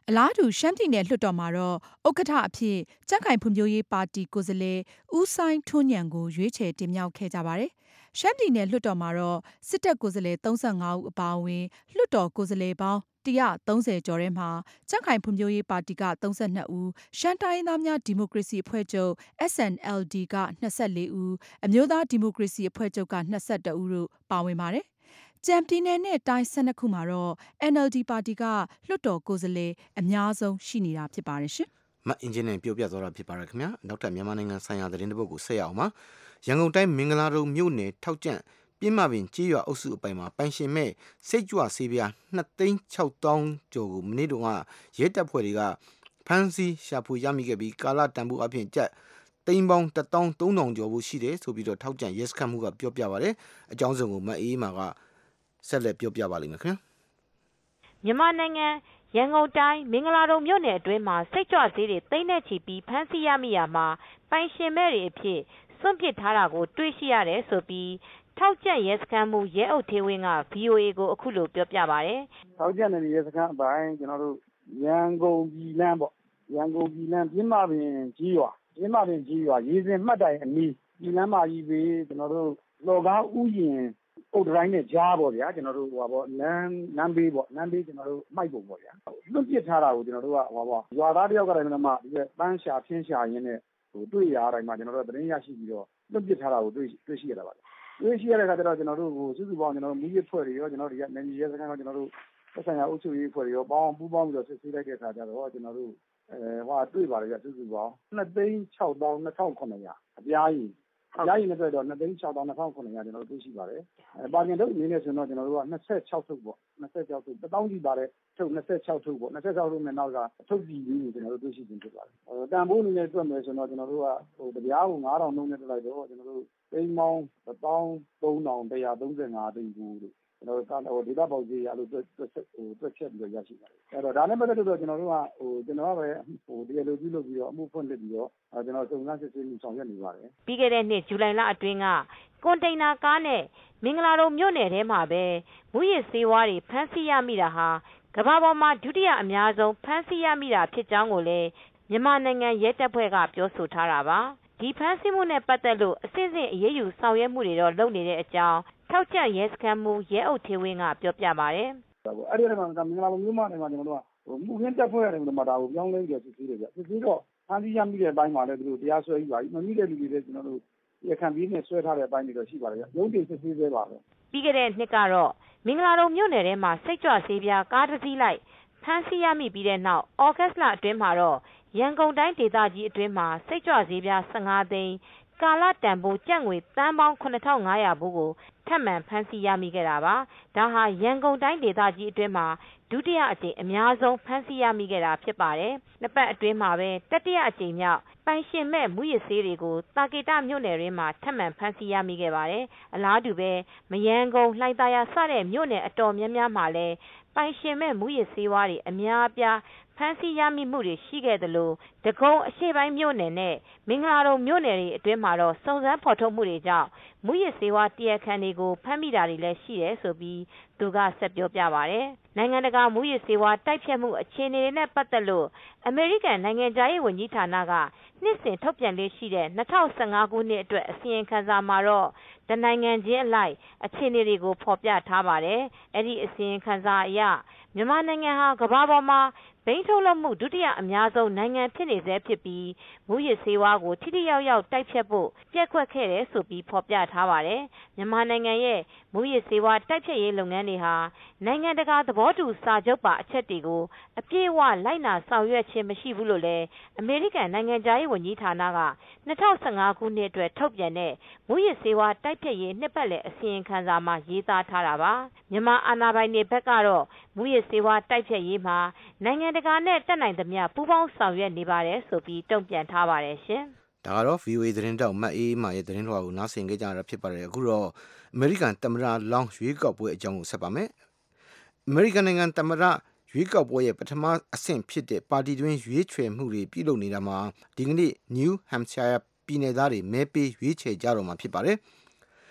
အလားတူရှမ်းပြည်နယ်လွှတ်တော်မှာတော့ဥက္ကဋ္ဌအဖြစ်ကြံ့ခိုင်ဖွံ့ဖြိုးရေးပါတီကိုယ်စားလှယ်ဦးစိုင်းထွန်းဉဏ်ကိုရွေးချယ်တင်မြှောက်ခဲ့ကြပါတယ်။ရှမ်းပြည်နယ်လွှတ်တော်မှာတော့စစ်တပ်ကိုယ်စားလှယ်သုံးဆယ့်ငါးဦးအပါအဝင်လွှတ်တော်ကိုယ်စားလှယ်ပေါင်းတစ်ရာသုံးဆယ်ကျော်ထဲမှာကြံ့ခိုင်ဖွံ့ဖြိုးရေးပါတီကသုံးဆယ့်နှစ်ဦး၊ရှမ်းတိုင်းရင်းသားများဒီမိုကရေစီအဖွဲ့ချုပ် S N L D ကနှစ်ဆယ့်လေးဦး၊အမျိုးသားဒီမိုကရေစီအဖွဲ့ချုပ်ကနှစ်ဆယ့်တစ်ဦးတို့ပါဝင်ပါတယ်။ကျန်ပြည်နယ်နဲ့တိုင်းဆယ့်နှစ်ခုမှာတော့ N L D ပါတီကလွှတ်တော်ကိုယ်စားလှယ်အများဆုံးရှိနေတာဖြစ်ပါတယ်ရှင်
။မအင်ဂျင်နဲ့ပြောပြသွားတာဖြစ်ပါတယ်ခင်ဗျာ။နောက်ထပ်မြန်မာနိုင်ငံဆိုင်ရာသတင်းတစ်ပုဒ်ကိုဆက်ရအောင်ပါ။ရန်ကုန်တိုင်းမင်္ဂလာတုံမြို့နယ်ထောက်ကျန့်ပြင်းမပင်ကြေးရွာအုပ်စုအပိုင်မှာပိုင်ရှင်မဲ့စိတ်ကြွဆေးပြားနှစ်သိန်းခြောက်သောင်းကျော်ကိုမနေ့တုန်းကရဲတပ်ဖွဲ့တွေကဖမ်းဆီးရှာဖွေရမိခဲ့ပြီးကာလတန်ဖိုးအပြင်ကျပ်သိန်းပေါင်းတစ်သောင်းသုံးထောင်ကျော်ဖို့ရှိတယ်ဆိုပြီးတော့ထောက်ကျန့်ရဲစခန်းမှုကပြောပြပါတယ်။အကြောင်းစုံကိုမအေးမာကဆက်လက်ပြောပြပါလိမ့်မယ်ခင်ဗျာ
။မြန်မာနိုင်ငံရန်ကုန်တိုင်းမင်္ဂလာတုံမြို့နယ်အတွင်းမှာစိတ်ကြွဆေးတွေသိန်းနဲ့ချီပြီးဖမ်းဆီးရမိရာမှာပိုင်ရှင်မဲ့တွေအဖြစ်စွန့်ပစ်ထားတာကိုတွေ့ရှိရတယ်ဆိုပြီးထောက်ကျန့်ရဲစခန်းမှုရဲအုပ်ထေးဝင်းက ဗွီအိုအေကိုအခုလိုပြောပြပါတယ်
။ထောက်ကျန့်နယ်ရဲစခန်းအပိုင်းကျွန်တော်တို့ရန်ကုန်ပြည်လမ်းပေါ့ရန်ကုန်ပြည်လမ်းပြင်းမပင်ကြီးရွာပြင်းမပင်ကြီးရွာရေစင်မှတ်တိုင်အနီးပြည်လမ်းမှာကြီးပဲကျွန်တော်တို့လော်ကားဥယျာဉ်အုတ်တိုင်းနဲ့ကြားပေါ့ဗျာကျွန်တော်တို့ဟိုပေါ့လမ်းလမ်းဘေးပေါ့လမ်းဘေးကျွန်တော်တို့မိုက်ပုံပေါ့ဗျာလွတ်ပစ်ထားတာကိုကျွန်တော်တို့ကဟိုပေါ့ရွာသားတယောက်ကလည်းမှဒီပန်းရှာဖြင်းရှာရင်းနဲ့ဟိုတွေ့ရတိုင်းမှာကျွန်တော်တို့သတင်းရရှိပြီးတော့လွတ်ပစ်ထားတာကိုတွေ့တွေ့ရှိရတာပါတွေ့ရှိရတဲ့အခါကျတော့ကျွန်တော်တို့ကိုစုစုပေါင်းကျွန်တော်တို့မီးရဖွဲ့တွေရောကျွန်တော်တို့ဒီကနေရဲစခန်းကကျွန်တော်တို့သက်ဆိုင်ရာအုပ်ချုပ်ရေးဖွဲ့တွေရောပေါင်းပူးပေါင်းပြီးတော့စစ်ဆေးလိုက်တဲ့အခါကျတော့ကျွန်တော်တို့အဲဟိုတွေ့ပါတယ်ကြစုစုပေါင်းနှစ်သိန်းခြောက်သောင်းနှစ်ထောင်ခုနှစ်ရာအပြားကြီးအပြားကြီးနဲ့တွေ့တော့နှစ်သိန်းခြောက်သောင်းနှစ်ထောင်ခုနှစ်ရာကျွန်တော်တို့တွေ့ရှိပါတယ်အဲပါကင်တို့အနေနဲ့ဆိုတော့ကျွန်တော်တို့ကနှစ်ဆယ့်ခြောက်ထုတ်ပေါ့နှစ်ဆယ့်ခြောက်ထုတ်တစ်သောင်းကြီးပါတယ်ထုတ်နှစ်ဆယ့်ခြောက်ထုတ်ပေါ့နှစ်ဆယ့်ခြောက်ထုတ်နဲ့နောက်ကထုတ်ပြည်ကြီးကိုကျွန်တော်တို့တွေ့ရှိခြင်းဖြစ်ပါတယ်ဟိုတန်ဖိုးအနေနဲ့တွေ့မယ်ဆိုတော့ကျွန်တော်တို့ကဟိုတရားကိုငါးထောင်နှုန်းနဲ့တွေ့လိုက်တော့ကျွန်တော်တို့သိန်းပေါင်းတစ်သောင်းသုံးထောင်တစ်ရာသုံးဆယ်ငါသိန်းကိုလို့ကျွန်တော်တို့ဒေတာပေါက်ကြီးအလိုတွက်တွက်ဟိုတွက်ချက်ပြီးတော့ရရှိပါတယ်အဲ့တော့ဒါနဲ့ပတ်သက်လို့ကျွန်တော်တို့ကဟိုကျွန်တော်ကပဲဟိုတရားလိုပြုလုပ်ပြီးတော့အမှုဖွင့်လှစ်ပြီးတော့ကျွန်တော်စုံစမ်းစစ်ဆေးမှုဆောင်ရွက်နေပါတယ်
ပြီးခဲ့တဲ့နှစ်ဇူလိုင်လအတွင်းကကွန်တိန်နာကားနဲ့မင်္ဂလာတုံမြို့နယ်ထဲမှာပဲမူရစ်ဆေးဝါးတွေဖမ်းဆီးရမိတာဟာကမ္ဘာပေါ်မှာဒုတိယအများဆုံးဖမ်းဆီးရမိတာဖြစ်ကြောင်းကိုလည်းမြန်မာနိုင်ငံရဲတပ်ဖွဲ့ကပြောဆိုထားတာပါဒီဖမ်းဆီးမှုနဲ့ပတ်သက်လို့အစစ်အစစ်အရေးယူဆောင်ရွက်မှုတွေတော့လုပ်နေတဲ့အကြောင်းထောက်ကျန့်ရဲစခန်းမှုရဲအုပ်ထေးဝင်းကပြောပြပါတယ်
။အဲ့ဒီမှာမင်္ဂလာမျိုးမှာကျွန်တော်တို့ကဟိုမှုရင်းတက်ဖွဲ့ရတယ်မှာဒါကိုပြောင်းလဲပြီးတော့စစ်ဆေးတယ်ဗျ။စစ်ဆေးတော့ဖမ်းဆီးရမိတဲ့အပိုင်းမှာလည်းသူတို့တရားစွဲပြီးပါပြီ။မမိတဲ့လူတွေလည်းကျွန်တော်တို့ရခံပြီးနဲ့ဆွဲထားတဲ့အပိုင်းတွေတော့ရှိပါတယ်ဗျ။ရုံးတင်စစ်ဆေးသေးပါပဲ
။ပြီးခဲ့တဲ့နှစ်ကတော့မင်္ဂလာတုံမြို့နယ်ထဲမှာစိတ်ကြွဆေးပြားကားတစ်စီးလိုက်ဖမ်းဆီးရမိပြီးတဲ့နောက်ဩဂတ်လအတွင်းမှာတော့ရန်ကုန်တိုင်းဒေသကြီးအတွင်းမှာစိတ်ကြွဆေးပြား၁၅သိန်းကာလတန်ဖိုးကျပ်ငွေသန်းပေါင်းခုနှစ်ထောင်ငါးရာဘိုးကိုထပ်မံဖမ်းဆီးရမိခဲ့တာပါ။ဒါဟာရန်ကုန်တိုင်းဒေသကြီးအတွင်းမှာဒုတိယအကြိမ်အများဆုံးဖမ်းဆီးရမိခဲ့တာဖြစ်ပါတယ်။နှစ်ပတ်အတွင်းမှာပဲတတိယအကြိမ်မြောက်ပိုင်ရှင်မဲ့မူရစ်ဆေးတွေကိုတာကေတမြို့နယ်ရင်းမှာထပ်မံဖမ်းဆီးရမိခဲ့ပါတယ်။အလားတူပဲမရန်ကုန်လှိုင်သာယာစတဲ့မြို့နယ်အတော်များများမှာလည်းပိုင်ရှင်မဲ့မူရစ်ဆေးဝါးတွေအများအပြားဖမ်းဆီးရမိမှုတွေရှိခဲ့သလိုဒဂုံအရှေ့ပိုင်းမြို့နယ်နဲ့မင်္ဂလာတုံမြို့နယ်တွေအတွင်းမှာတော့စုံစမ်းဖော်ထုတ်မှုတွေကြောင့်မူရစ်ဆေးဝါးတရားခံတွေကိုဖမ်းမိတာတွေလည်းရှိတယ်ဆိုပြီးသူကဆက်ပြောပြပါတယ်။နိုင်ငံတကာမူရစ်ဆေးဝါးတိုက်ဖျက်မှုအခြေအနေတွေနဲ့ပတ်သက်လို့အမေရိကန်နိုင်ငံသားရေးဝန်ကြီးဌာနကနှစ်စဉ်ထုတ်ပြန်လေးရှိတဲ့၂၀၁၅ခုနှစ်အတွက်အစီရင်ခံစာမှာတော့တနိုင်ငံချင်းအလိုက်အခြေအနေတွေကိုဖော်ပြထားပါတယ်။အဲ့ဒီအစီရင်ခံစာအရမြန်မာနိုင်ငံဟာကမ္ဘာပေါ်မှာဘိန်းထုတ်လုပ်မှုဒုတိယအများဆုံးနိုင်ငံဖြစ်နေစေဖြစ်ပြီးမူရစ်ဆေးဝါးကိုထိထိရောက်ရောက်တိုက်ဖျက်ဖို့ပြက်ကွက်ခဲ့တယ်ဆိုပြီးဖော်ပြထားပါတယ်။မြန်မာနိုင်ငံရဲ့မူရစ်ဆေးဝါးတိုက်ဖျက်ရေးလုပ်ငန်းတွေဟာနိုင်ငံတကာသဘောတူစာချုပ်ပါအချက်တွေကိုအပြည့်အဝလိုက်နာဆောင်ရွက်ခြင်းမရှိဘူးလို့လည်းအမေရိကန်နိုင်ငံသားရေးဝန်ကြီးဌာနက၂၀၁၅ခုနှစ်အတွက်ထုတ်ပြန်တဲ့မူရစ်ဆေးဝါးတိုက်ဖျက်ရေးနှစ်ပတ်လည်အစီရင်ခံစာမှာရေးသားထားတာပါ။မြန်မာအာဏာပိုင်တွေဘက်ကတော့မူရစ်ဆေးဝါးတိုက်ဖျက်ရေးမှာနိုင်ငံတကာနဲ့တက်နိုင်သမျှပူးပေါင်းဆောင်ရွက်နေပါတယ်ဆိုပြီးတုံ့ပြန်ထားပါတယ်ရှင်
။ဒါကတော့ ဗွီအိုအေ သတင်းတောက်မတ်အေးမာရဲ့သတင်းတော်ကိုနားဆင်ကြကြရတာဖြစ်ပါတယ်အခုတော့အမေရိကန်သမ္မတလောင်းရွေးကောက်ပွဲအကြောင်းကိုဆက်ပါမယ်အမေရိကန်နိုင်ငံသမ္မတရွေးကောက်ပွဲရဲ့ပထမအဆင့်ဖြစ်တဲ့ပါတီတွင်းရွေးချယ်မှုတွေပြုလုပ်နေတာမှာဒီကနေ့ New Hampshire ပြည်နယ်သားတွေမဲပေးရွေးချယ်ကြတော့မှာဖြစ်ပါတယ်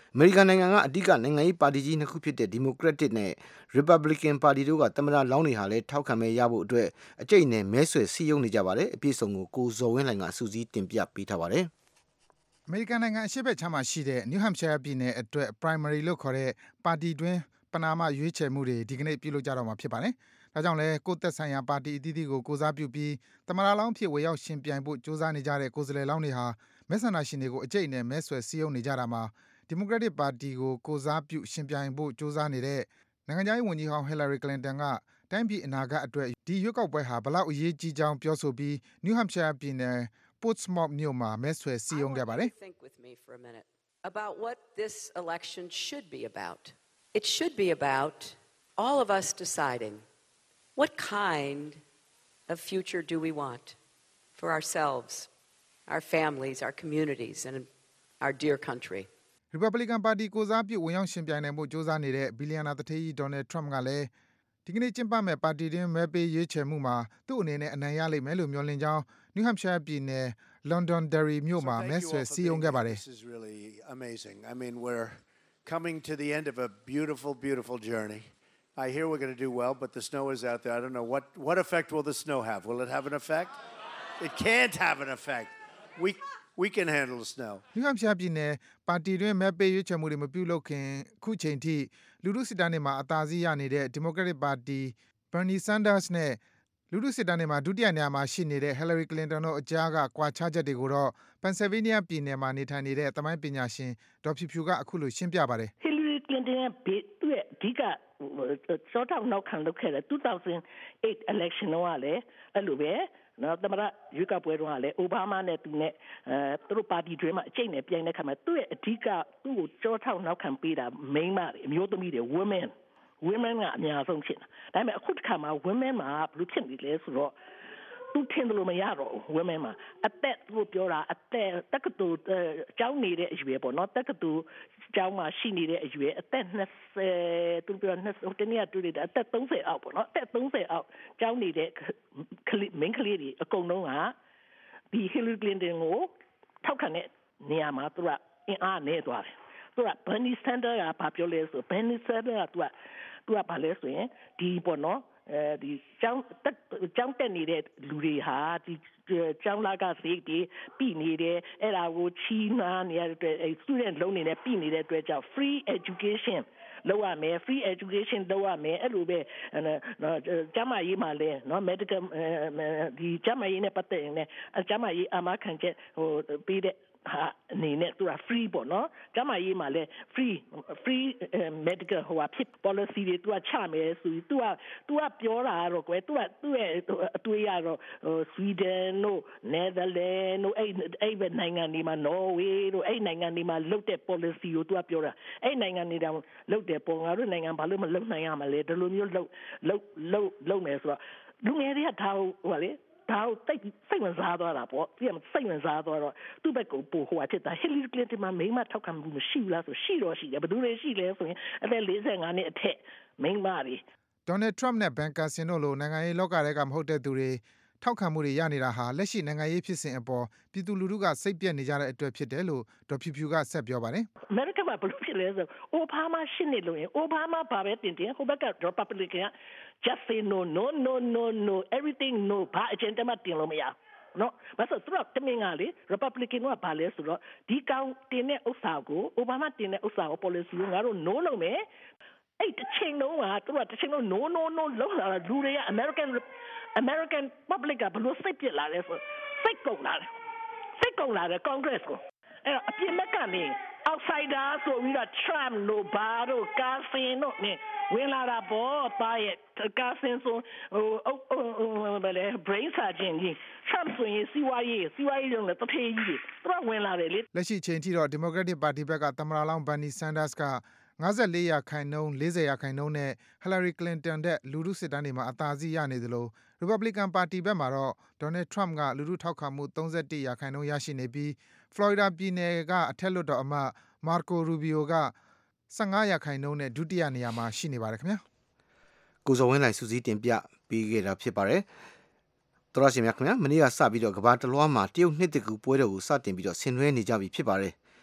အမေရိကန်နိုင်ငံကအဓိကနိုင်ငံရေးပါတီကြီးနှစ်ခုဖြစ်တဲ့ Democratic နဲ့ Republican ပါတီတို့ကသမ္မတလောင်းတွေဟာလည်းထောက်ခံမဲရဖို့အတွက်အကြိတ်နဲ့မဲဆွယ်စည်းရုံးနေကြပါတယ်အပြည့်စုံကိုကိုဇော်ဝင်းလှိုင်ကစူးစီးတင်ပြပေးထားပါတယ်
အမေရိကန်နိုင်ငံအရှေ့ဘက်ခြမ်းမှာရှိတဲ့ New Hampshire ပြည်နယ်အတွက် primary လို့ခေါ်တဲ့ပါတီတွင်းပဏာမရွေးချယ်မှုတွေဒီကနေ့ပြုလုပ်ကြတော့မှာဖြစ်ပါတယ်။ဒါကြောင့်လဲကိုယ့်သက်ဆိုင်ရာပါတီအသီးသီးကိုကိုစားပြုပြီးသမ္မတလောင်းဖြစ်ဝေရောက်ရှင်ပြိုင်ဖို့ကြိုးစားနေကြတဲ့ကိုယ်စားလှယ်လောင်းတွေဟာမဲဆန္ဒရှင်တွေကိုအကြိတ်နဲ့မဲဆွယ်စည်းရုံးနေကြတာမှာ Democratic ပါတီကိုကိုစားပြုရှင်ပြိုင်ဖို့ကြိုးစားနေတဲ့နိုင်ငံခြားရေးဝန်ကြီးဟောင်း Hillary Clinton ကတိုင်းပြည်အနာဂတ်အတွက်ဒီရွေးကောက်ပွဲဟာဘလောက်အရေးကြီးကြောင်းပြောဆိုပြီး New Hampshire ပြည်နယ် Portsmouth မြို့မှာမဲဆွယ်စည်းရုံးခဲ့ပါတယ်။
Think with me for a minute about what this election should be about. It should be about all of us deciding what kind of future do we want for ourselves, our families, our communities, and our dear country.
Republican ပါတီကိုစားပြုဝင်ရောက်ရှင်ပြိုင်နိုင်မှုစ조사နေတဲ့ဘီလီယံနာတထေးကြီး Donald Trump ကလည်းဒီကနေ့ကျင်းပမဲ့ပါတီတွင်းမဲပေးရွေးချယ်မှုမှာသူ့အနေနဲ့အနိုင်ရလိမ့်မယ်လို့မျှော်လင့်ကြောင်း New Hampshire ပြည်နယ် Londonderry မြို့မှာမဲဆွယ်စည်းရုံးခဲ့ပါတယ်
This is really amazing. I mean, we're coming to the end of a beautiful, beautiful journey. I hear we're going to do well, but the snow is out there. I don't know what what effect will the snow have. Will it have an effect? It can't have an effect. We we can handle the snow.
New Hampshire ပြည်နယ်ပါတီတွင်းမဲပေးရွေးချယ်မှုတွေမပြုလုပ်ခင်ခုချိန်ထိလူထုစစ်တမ်းတွေမှာအသာစီးရနေတဲ့ Democratic ပါတီ Bernie Sanders နဲ့လူထုစစ်တမ်းတွေမှာဒုတိယနေရာမှာရှိနေတဲ့ Hillary Clinton တို့အကြားကကွာခြားချက်တွေကိုတော့ Pennsylvania ပြည်နယ်မှာနေထိုင်နေတဲ့သမိုင်းပညာရှင်ဒေါ်ဖြူဖြူကအခုလိုရှင်းပြပါတယ်
Hillary Clinton ရဲ့သူ့ရဲ့အဓိကစောတောက်နောက်ခံလုပ်ခဲ့တဲ့two thousand eight election တော့ကလည်းအဲ့လိုပဲနော်သမရရွေးကောက်ပွဲတော့ကလည်းအိုဘားမားနဲ့သူနဲ့အဲသူတို့ပါတီတွေမှာအကျိတ်နဲ့ပြိုင်တဲ့ခါမှာသူ့ရဲ့အဓိကသူ့ကိုကြောထောက်နောက်ခံပေးတာ main မတွေအမျိုးသမီးတွေ women women ကအများဆုံးဖြစ်တာဒါပေမဲ့အခုတစ်ခါမှာ women မှာဘယ်လိုဖြစ်နေလဲဆိုတော့သူထင်တယ်လို့မရတော့ women မှာအသက်သူပြောတာအသက်တက္ကသိုလ်ကျောင်းနေတဲ့အရွယ်ပေါ့နော်တက္ကသိုလ်ကျောင်းမှာရှိနေတဲ့အရွယ်အသက်twentyသူပြောtwentyတနည်းတူတယ်အသက်thirtyအောက်ပေါ့နော်အသက်thirtyအောက်ကျောင်းနေတဲ့မိန်းကလေးတွေအကုန်လုံးကဒီ Hillary Clinton ကိုထောက်ခံတဲ့နေရာမှာသူကအင်အားနဲ့သွားတယ်သူက Bernie Sanders ကဘာပြောလဲဆို Bernie Sanders ကသူကသူကဘာလဲဆိုရင်ဒီပေါ့နော်အဲဒီကျောင်းကျောင်းတက်နေတဲ့လူတွေဟာဒီကျောင်းလာကစိတ်တွေပြီးနေတယ်အဲ့ဒါကိုချီးနှားနေရတဲ့အတွက်အဲ student လုံးနေနဲ့ပြီးနေတဲ့အတွက်ကြောင့် free education လောက်ရမယ် free education လောက်ရမယ်အဲ့လိုပဲနော်ကျမကြီးမှလည်းနော် medical ဒီကျမကြီးနဲ့ပတ်သက်ရင်လည်းကျမကြီးအမခံချက်ဟိုပြီးတဲ့ဟာအနေနဲ့သူက free ပေါ့နော်ကျမကြီးမှလည်း free free medical ဟိုဖြစ် policy တွေသူကချမယ်ဆိုပြီးသူကသူကပြောတာတော့ကွယ်သူကသူ့ရဲ့အတွေ့အကြုံဟို Sweden တို့ Netherlands တို့အဲ့အဲ့ဘက်နိုင်ငံတွေမှာ Norway တို့အဲ့နိုင်ငံတွေမှာလုပ်တဲ့ policy ကိုသူကပြောတာအဲ့နိုင်ငံတွေတောင်လုပ်တယ်ပုံငါတို့နိုင်ငံဘာလို့မလုပ်နိုင်ရမလဲဒီလိုမျိုးလုပ်လုပ်လုပ်လုပ်မယ်ဆိုတော့လူငယ်တွေကဒါဟိုလေဒါကိုစိတ်စိတ်ဝင်စားသွားတာပေါ့ပြည့်မစိတ်ဝင်စားသွားတော့သူ့ဘက်ကိုပို့ဟိုအဖြစ်တာ Hillary Clinton မှာမိန်းမထောက်ခံမှုမရှိဘူးလားဆိုရှိတော့ရှိတယ်ဘယ်သူတွေရှိလဲဆိုရင်အသက်forty-fiveနှစ်အထက်မိန်းမတွေ
Donald Trump နဲ့ Ben Carson တို့လိုနိုင်ငံရေးလောကတွေကမဟုတ်တဲ့သူတွေထောက်ခံမှုတွေရနေတာဟာလက်ရှိနိုင်ငံရေးဖြစ်စဉ်အပေါ်ပြည်သူလူထုကစိတ်ပြက်နေကြတဲ့အတွက်ဖြစ်တယ်လို့ဒေါ်ဖြူဖြူကဆက်ပြောပါတယ်
America မှာဘယ်လိုဖြစ်လဲဆို Obama ရှင်းနေလို့ရင် Obama ဘာပဲတင်တင်ဟိုဘက်က Republican က just say no no no no no everything no ဘာ agenda မှတင်လို့မရနော်ဘာလို့ဆိုတော့တမင်ကလေ Republican ကဘာလဲဆိုတော့ဒီကောင်တင်တဲ့ဥစ္စာကို Obama တင်တဲ့ဥစ္စာကို policy ကိုငါတို့ no လုပ်မယ်အဲ့တချိန်လုံးကသူကတချိန်လုံး no no no လုံးလာလူတွေက American American public ကဘလို့စိတ်ပြစ်လာလဲဆိုစိတ်ကုန်လာတယ်စိတ်ကုန်လာတယ် Congress ကိုအဲ့တော့အပြစ်မဲ့ကနေ outsider ဆိုပြီးတော့ Trump လို့ဘာလို့ Carson တို့နေဝင်လာတာပေါ့ပါရဲ့ Carson ဆိုဟိုဟိုဘယ်လဲ brain surgeon ကြီး Trump ဆိုရင်စီဝါရေးစီဝါရေးလုံးလည်းတစ်ထေးကြီးတွေသူကဝင်လာတယ်လေ
လက်ရှိချိန်ထိတော့ Democratic Party ဘက်ကသမ္မတလောင်း Bernie Sanders ကfifty-fourရာခိုင်နှုန်းfortyရာခိုင်နှုန်းနဲ့ Hillary Clinton တဲ့လူထုစစ်တမ်းတွေမှာအသာစီးရနေသလို Republican Party ဘက်မှာတော့ Donald Trump ကလူထုထောက်ခံမှုthirty-oneရာခိုင်နှုန်းရရှိနေပြီး Florida ပြည်နယ်ကအထက်လွှတ်တော်အမတ် Marco Rubio ကfifteenရာခိုင်နှုန်းနဲ့ဒုတိယနေရာမှာရှိနေပါတယ်ခင်ဗျာ
ကိုဇော်ဝင်းလှိုင်စူးစီးတင်ပြပေးခဲ့တာဖြစ်ပါတယ်တော်ရရှိမြခင်ဗျာမနေ့ကစပြီးတော့ကဘာတလွှားမှာတရုတ်နှစ်တကူပွဲတော်ကိုစတင်ပြီးတော့ဆင်နွှဲနေကြပြီဖြစ်ပါတယ်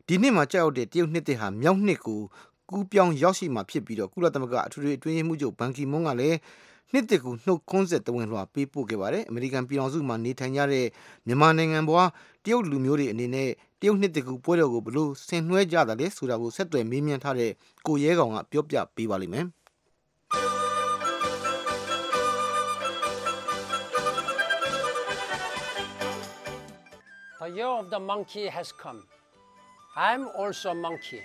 ဒီနှစ်မှာကြောက်တဲ့တရုတ်နှစ်သစ်ဟာမြောက်နှစ်ကိုကူးပြောင်းရောက်ရှိမှာဖြစ်ပြီးတော့ကုလသမဂ္ဂအထွေထွေအတွင်းရေးမှူးချုပ်ဘန်ကီမွန်းကလည်းနှစ်သစ်ကိုနှုတ်ခွန်းဆက်တဝင်လွှာပေးပို့ခဲ့ပါတယ်အမေရိကန်ပြည်ထောင်စုမှာနေထိုင်ကြတဲ့မြန်မာနိုင်ငံဘွားတရုတ်လူမျိုးတွေအနေနဲ့တရုတ်နှစ်သစ်ကိုပွဲတော်ကိုဘလို့ဆင်နွှဲကြတယ်လဲဆိုတာကိုဆက်သွယ်မေးမြန်းထားတဲ့ကိုရဲကောင်ကပြောပြပေးပါလိမ့်မယ်
The year of the monkey has come. I'm also a monkey.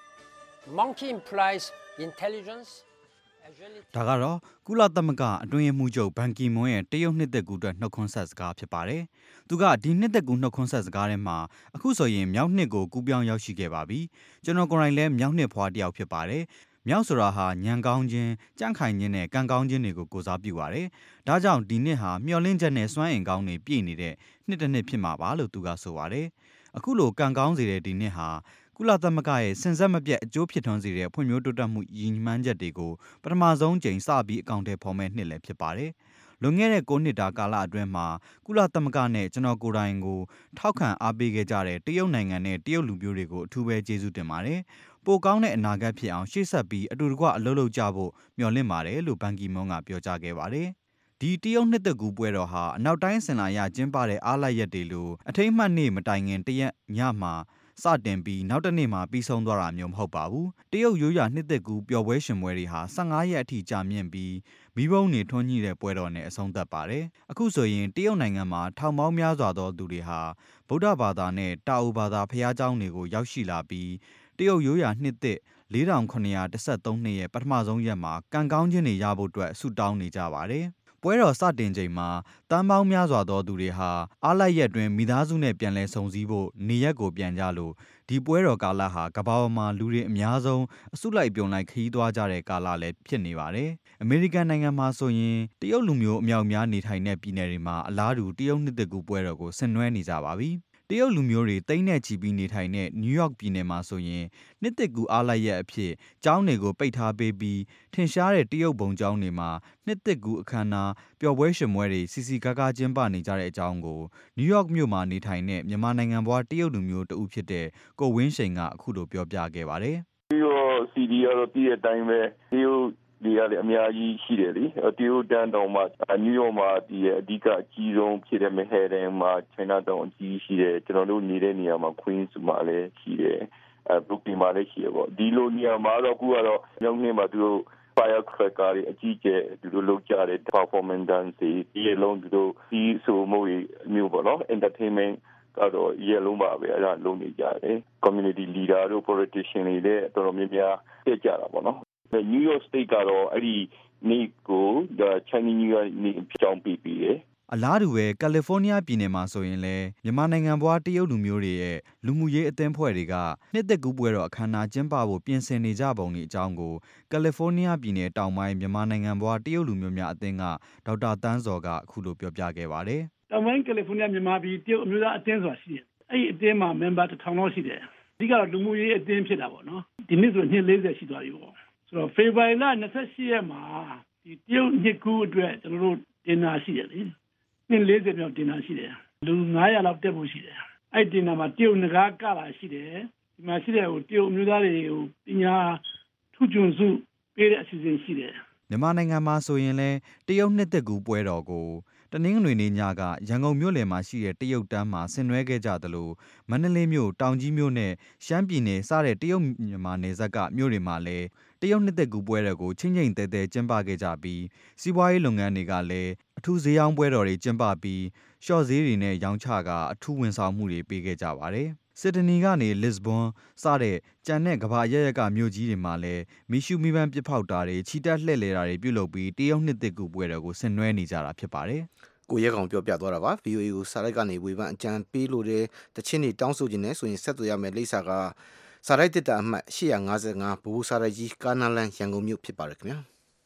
Monkey implies intelligence.
ဒါကတော့ကုလသမဂ္ဂအတွင်းရေးမှူးချုပ်ဘန်ကီမွန်းရဲ့တရုတ်နှစ်သက်ကူအတွက်နှုတ်ခွန်းဆက်စကားဖြစ်ပါတယ်။သူကဒီနှစ်သက်ကူနှုတ်ခွန်းဆက်စကားထဲမှာအခုဆိုရင်မြောက်နှစ်ကိုကူးပြောင်းရောက်ရှိခဲ့ပါပြီ။ကျွန်တော်ကိုယ်တိုင်လည်းမြောက်နှစ်ဖွားတစ်ယောက်ဖြစ်ပါတယ်။မြောက်ဆိုတာဟာညံကောင်းခြင်းကြန့်ခိုင်ခြင်းနဲ့ကံကောင်းခြင်းတွေကိုကိုစားပြုပါတယ်။ဒါကြောင့်ဒီနှစ်ဟာမျှော်လင့်ချက်နဲ့စွမ်းအင်ကောင်းတွေပြည့်နေတဲ့နှစ်တစ်နှစ်ဖြစ်မှာပါလို့သူကဆိုပါတယ်။အခုလိုကံကောင်းစေတဲ့ဒီနှစ်ဟာကုလသမဂ္ဂရဲ့စင်ဆက်မပြတ်အကျိုးဖြစ်ထွန်းစေတဲ့ဖွံ့ဖြိုးတိုးတက်မှုရည်မှန်းချက်တွေကိုပထမဆုံးကြိမ်စပြီးအကောင့်ထဲပေါ်မဲ့နှစ်လည်းဖြစ်ပါတယ်။လွန်ခဲ့တဲ့၉နှစ်တာကာလအတွင်းမှာကုလသမဂ္ဂနဲ့ကျွန်တော်ကိုယ်တိုင်ကိုထောက်ခံအားပေးခဲ့ကြတဲ့တရုတ်နိုင်ငံနဲ့တရုတ်လူမျိုးတွေကိုအထူးပဲကျေးဇူးတင်ပါတယ်။ပိုကောင်းတဲ့အနာဂတ်ဖြစ်အောင်ရှေ့ဆက်ပြီးအတူတကွအလုပ်လုပ်ကြဖို့မျှော်လင့်ပါတယ်လို့ဘန်ကီမွန်းကပြောကြားခဲ့ပါတယ်။ဒီတရုတ်နှစ်သက်ကူပွဲတော်ဟာအနောက်တိုင်းစင်လာရကျင်းပတဲ့အားလပ်ရက်တွေလိုအထိမ်းအမှတ်နေ့မတိုင်ခင်တရက်ညမှာစတင်ပြီးနောက်တစ်နေ့မှာပြီးဆုံးသွားတာမျိုးမဟုတ်ပါဘူးတရုတ်ရိုးရာနှစ်သက်ကူပျော်ပွဲရှင်ပွဲတွေဟာ၁၅ရက်အထိကြာမြင့်ပြီးမိဘုံတွေထွန်းညှိတဲ့ပွဲတော်နဲ့အဆုံးသတ်ပါတယ်အခုဆိုရင်တရုတ်နိုင်ငံမှာထောင်ပေါင်းများစွာသောသူတွေဟာဗုဒ္ဓဘာသာနဲ့တာအိုဘာသာဘုရားကျောင်းတွေကိုရောက်ရှိလာပြီးတရုတ်ရိုးရာနှစ်သက်၄ထောင်၇ရာ၁၃နှစ်ရဲ့ပထမဆုံးရက်မှာကံကောင်းခြင်းတွေရဖို့အတွက်ဆုတောင်းနေကြပါတယ်ပွဲတော်စတင်ချိန်မှာတန်းပေါင်းများစွာသောသူတွေဟာအားလပ်ရက်တွင်မိသားစုနဲ့ပြန်လည်ဆုံစည်းဖို့နေရက်ကိုပြန်ကြလို့ဒီပွဲတော်ကာလဟာကမ္ဘာပေါ်မှာလူတွေအများဆုံးအစုလိုက်ပြုံလိုက်ခရီးသွားကြတဲ့ကာလလည်းဖြစ်နေပါတယ်။အမေရိကန်နိုင်ငံမှာဆိုရင်တရုတ်လူမျိုးအများအများနေထိုင်တဲ့ပြည်နယ်တွေမှာအလားတူတရုတ်နှစ်သက်ကူပွဲတော်ကိုဆင်နွှဲနေကြပါပြီ။တရုတ်လူမျိုးတွေတိမ့်နဲ့ချီပြီးနေထိုင်တဲ့နယူးယောက်ပြည်နယ်မှာဆိုရင်နှစ်သက်ကူအားလိုက်ရက်အဖြစ်ကျောင်းတွေကိုပိတ်ထားပေးပြီးထင်ရှားတဲ့တရုတ်ဘုံကျောင်းတွေမှာနှစ်သက်ကူအခမ်းအနားပျော်ပွဲရှင်ပွဲတွေစီစီကားကားကျင်းပနေကြတဲ့အကြောင်းကိုနယူးယောက်မြို့မှာနေထိုင်တဲ့မြန်မာနိုင်ငံဘွားတရုတ်လူမျိုးတဦးဖြစ်တဲ့ကိုဝင်းရှိန်ကအခုလိုပြောပြခဲ့ပါတယ်
။ဒီလိုစီဒီရောတည့်တဲ့အတိုင်းပဲတရုတ်ဒီရလည်းအများကြီးရှိတယ်လေတရုတ်တန်းတောင်မှာနယူးယောက်မှာဒီအဓိကအကြီးဆုံးဖြစ်တဲ့မဟယ်ဒန်မှာချိုင်းနာတောင်အကြီးရှိတယ်ကျွန်တော်တို့နေတဲ့နေရာမှာခွင်းစုမှာလည်းရှိတယ်အဲဘရုတ်ကလင်မှာလည်းရှိရပေါ့ဒီလိုနေရာမှာတော့အခုကတော့မြောက်နှစ်မှာသူတို့ firecracker တွေအကြီးကျယ်သူတို့လုပ်ကြတဲ့ performance dance တွေဒီလုံးသူတို့ဒီဆိုမို့မျိုးပေါ့နော် entertainment ကတော့ရေလုံးပါပဲအဲ့ဒါလုပ်နေကြတယ် community leader တို့ politician တွေလည်းတော်တော်များများတက်ကြတာပေါ့နော်New York State ကတော့အဲ့ဒီနေ့ကို Chinese New Year နေ့ကြောင်းပြီးပြီးတယ်
အလားတူပဲကယ်လီဖိုးနီးယားပြည်နယ်မှာဆိုရင်လည်းမြန်မာနိုင်ငံဘွားတရုတ်လူမျိုးတွေရဲ့လူမှုရေးအသင်းဖွဲ့တွေကနှစ်သက်ကူးပွဲတော်အခမ်းအနားကျင်းပဖို့ပြင်ဆင်နေကြပုံတွေအကြောင်းကိုကယ်လီဖိုးနီးယားပြည်နယ်တောင်ပိုင်းမြန်မာနိုင်ငံဘွားတရုတ်လူမျိုးများအသင်းကဒေါက်တာတန်းစောကအခုလိုပြောပြခဲ့ပါတယ်
။တောင်ပိုင်းကယ်လီဖိုးနီးယားမြန်မာပြည်တရုတ်အမျိုးသားအသင်းဆိုတာရှိတယ်။အဲ့ဒီအသင်းမှာ member တစ်ထောင်လောက်ရှိတယ်။အဓိကတော့လူမှုရေးအသင်းဖြစ်တာပေါ့နော်။ဒီနှစ်ဆိုနှစ်၄၀ရှိသွားပြီပေါ့။ဆိုတော့ဖေဖော်ဝါရီလ၂၈ရက်မှာဒီတရုတ်နှစ်ကူးအတွက်ကျွန်တော်တို့တင်နာရှိတယ်လေနှစ်၄၀မြောက်တင်နာရှိတယ်လူ၅ရာလောက်တက်ဖို့ရှိတယ်အဲ့တင်နာမှာတရုတ်ငကားကလာရှိတယ်ဒီမှာရှိတဲ့ဟိုတရုတ်မျိုးသားတွေကိုပညာထုကျွန်းစုပေးတဲ့အစီအစဉ်ရှိတယ်
မြန်မာနိုင်ငံမှာဆိုရင်လည်းတရုတ်နှစ်သက်ကူပွဲတော်ကိုတနင်္ဂနွေနေ့ညကရန်ကုန်မြို့လယ်မှာရှိတဲ့တရုတ်တန်းမှာဆင်နွှဲခဲ့ကြသလိုမန္တလေးမြို့တောင်ကြီးမြို့နဲ့ရှမ်းပြည်နယ်စတဲ့တရုတ်မြန်မာနယ်စပ်ကမြို့တွေမှာလည်းတရုတ်နှစ်သက်ကူပွဲတော်ကိုချင်းချင်းတဲတဲကျင်းပခဲ့ကြပြီးစီးပွားရေးလုပ်ငန်းတွေကလည်းအထူးဈေးရောင်းပွဲတော်တွေကျင်းပပြီးရှော့ဈေးတွေနဲ့ရောင်းချကအထူးဝန်ဆောင်မှုတွေပေးခဲ့ကြပါတယ်စစ်ဒနီကနေလစ်ဘွန်စတဲ့ကြံတဲ့ကမ္ဘာရရက်ကမြို့ကြီးတွေမှာလည်းမီရှူမီပန်းပစ်ဖောက်တာတွေချီတက်လှည့်လည်တာတွေပြုလုပ်ပြီးတရုတ်နှစ်သက်ကူပွဲတော်ကိုဆင်နွှဲနေကြတာဖြစ်ပါတယ်
ကိုရဲကောင်ပြောပြသွားတာပါ ဗီအိုအေ ကိုစာရိုက်ကနေဝေဖန်အကြံပေးလို့တဲ့တချင်းတွေတောင်းဆိုခြင်းနဲ့ဆိုရင်ဆက်သွယ်ရမယ်လိပ်စာကစာရိုက်တစ်တာအမှတ်၈၅၅ဘူစာရိုက်ကြီးကာနာလန်ရန်ကုန်မြို့ဖြစ်ပါတယ်ခင်ဗျာ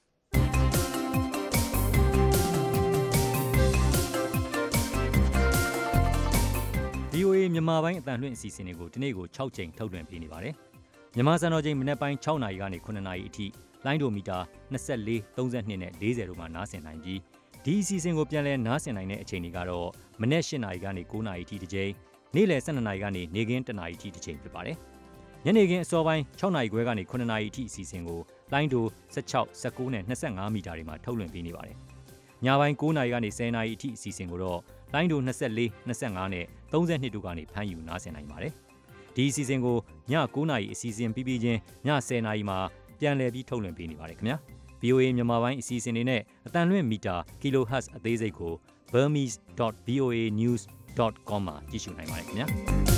ဗီအိုအေမြန်မာပိုင်းအတန်လွှင့်အစီအစဉ်တွေကိုဒီနေ့ကို၆ချိန်ထုတ်လွှင့်ပေးနေပါတယ်မြန်မာစံတော်ချိန်မနက်ပိုင်း၆နာရီကနေ၇နာရီအထိလိုင်းဒိုမီတာ၂၄ ၃၂နဲ့၄၀တို့မှာနားဆင်နိုင်ပြီးဒီအစီအစဉ်ကိုပြန်လည်နားဆင်နိုင်တဲ့အချိန်တွေကတော့မနက်၈နာရီကနေ၉နာရီအထိတစ်ကြိမ်ညနေ့လယ် ၁၂ နာရီကနေနေ့ခင်း တစ်နာရီထိတစ်ချိန်ဖြစ်ပါတယ်။ညနေခင်းအစောပိုင်း ၆ နာရီခွဲကနေ ခုနှစ်နာရီအထိအစီအစဉ်ကိုလိုင်းဒို ၁၆, ၁၉ နဲ့ ၂၅ မီတာတွေမှာထုတ်လွှင့်ပေးနေပါတယ်။ညပိုင်း ၉ နာရီကနေ ၁၀ နာရီအထိအစီအစဉ်ကိုတော့လိုင်းဒို ၂၄, ၂၅ နဲ့ ၃၂တို့ကနေဖမ်းယူနားဆင်နိုင်ပါတယ်။ဒီအစီအစဉ်ကိုည ၉ နာရီအစီအစဉ်ပြီးပြီးချင်းည ၁၀ နာရီမှာပြန်လည်ပြီးထုတ်လွှင့်ပေးနေပါတယ်ခင်ဗျာ။ ဗီအိုအေ မြန်မာပိုင်းအစီအစဉ်တွေနဲ့အတန်လွင့်မီတာ kilohertz အသေးစိတ်ကို burmese dot v o a news dot com မှာကြည့်ရှုနိုင်ပါတယ်ခင်ဗျာ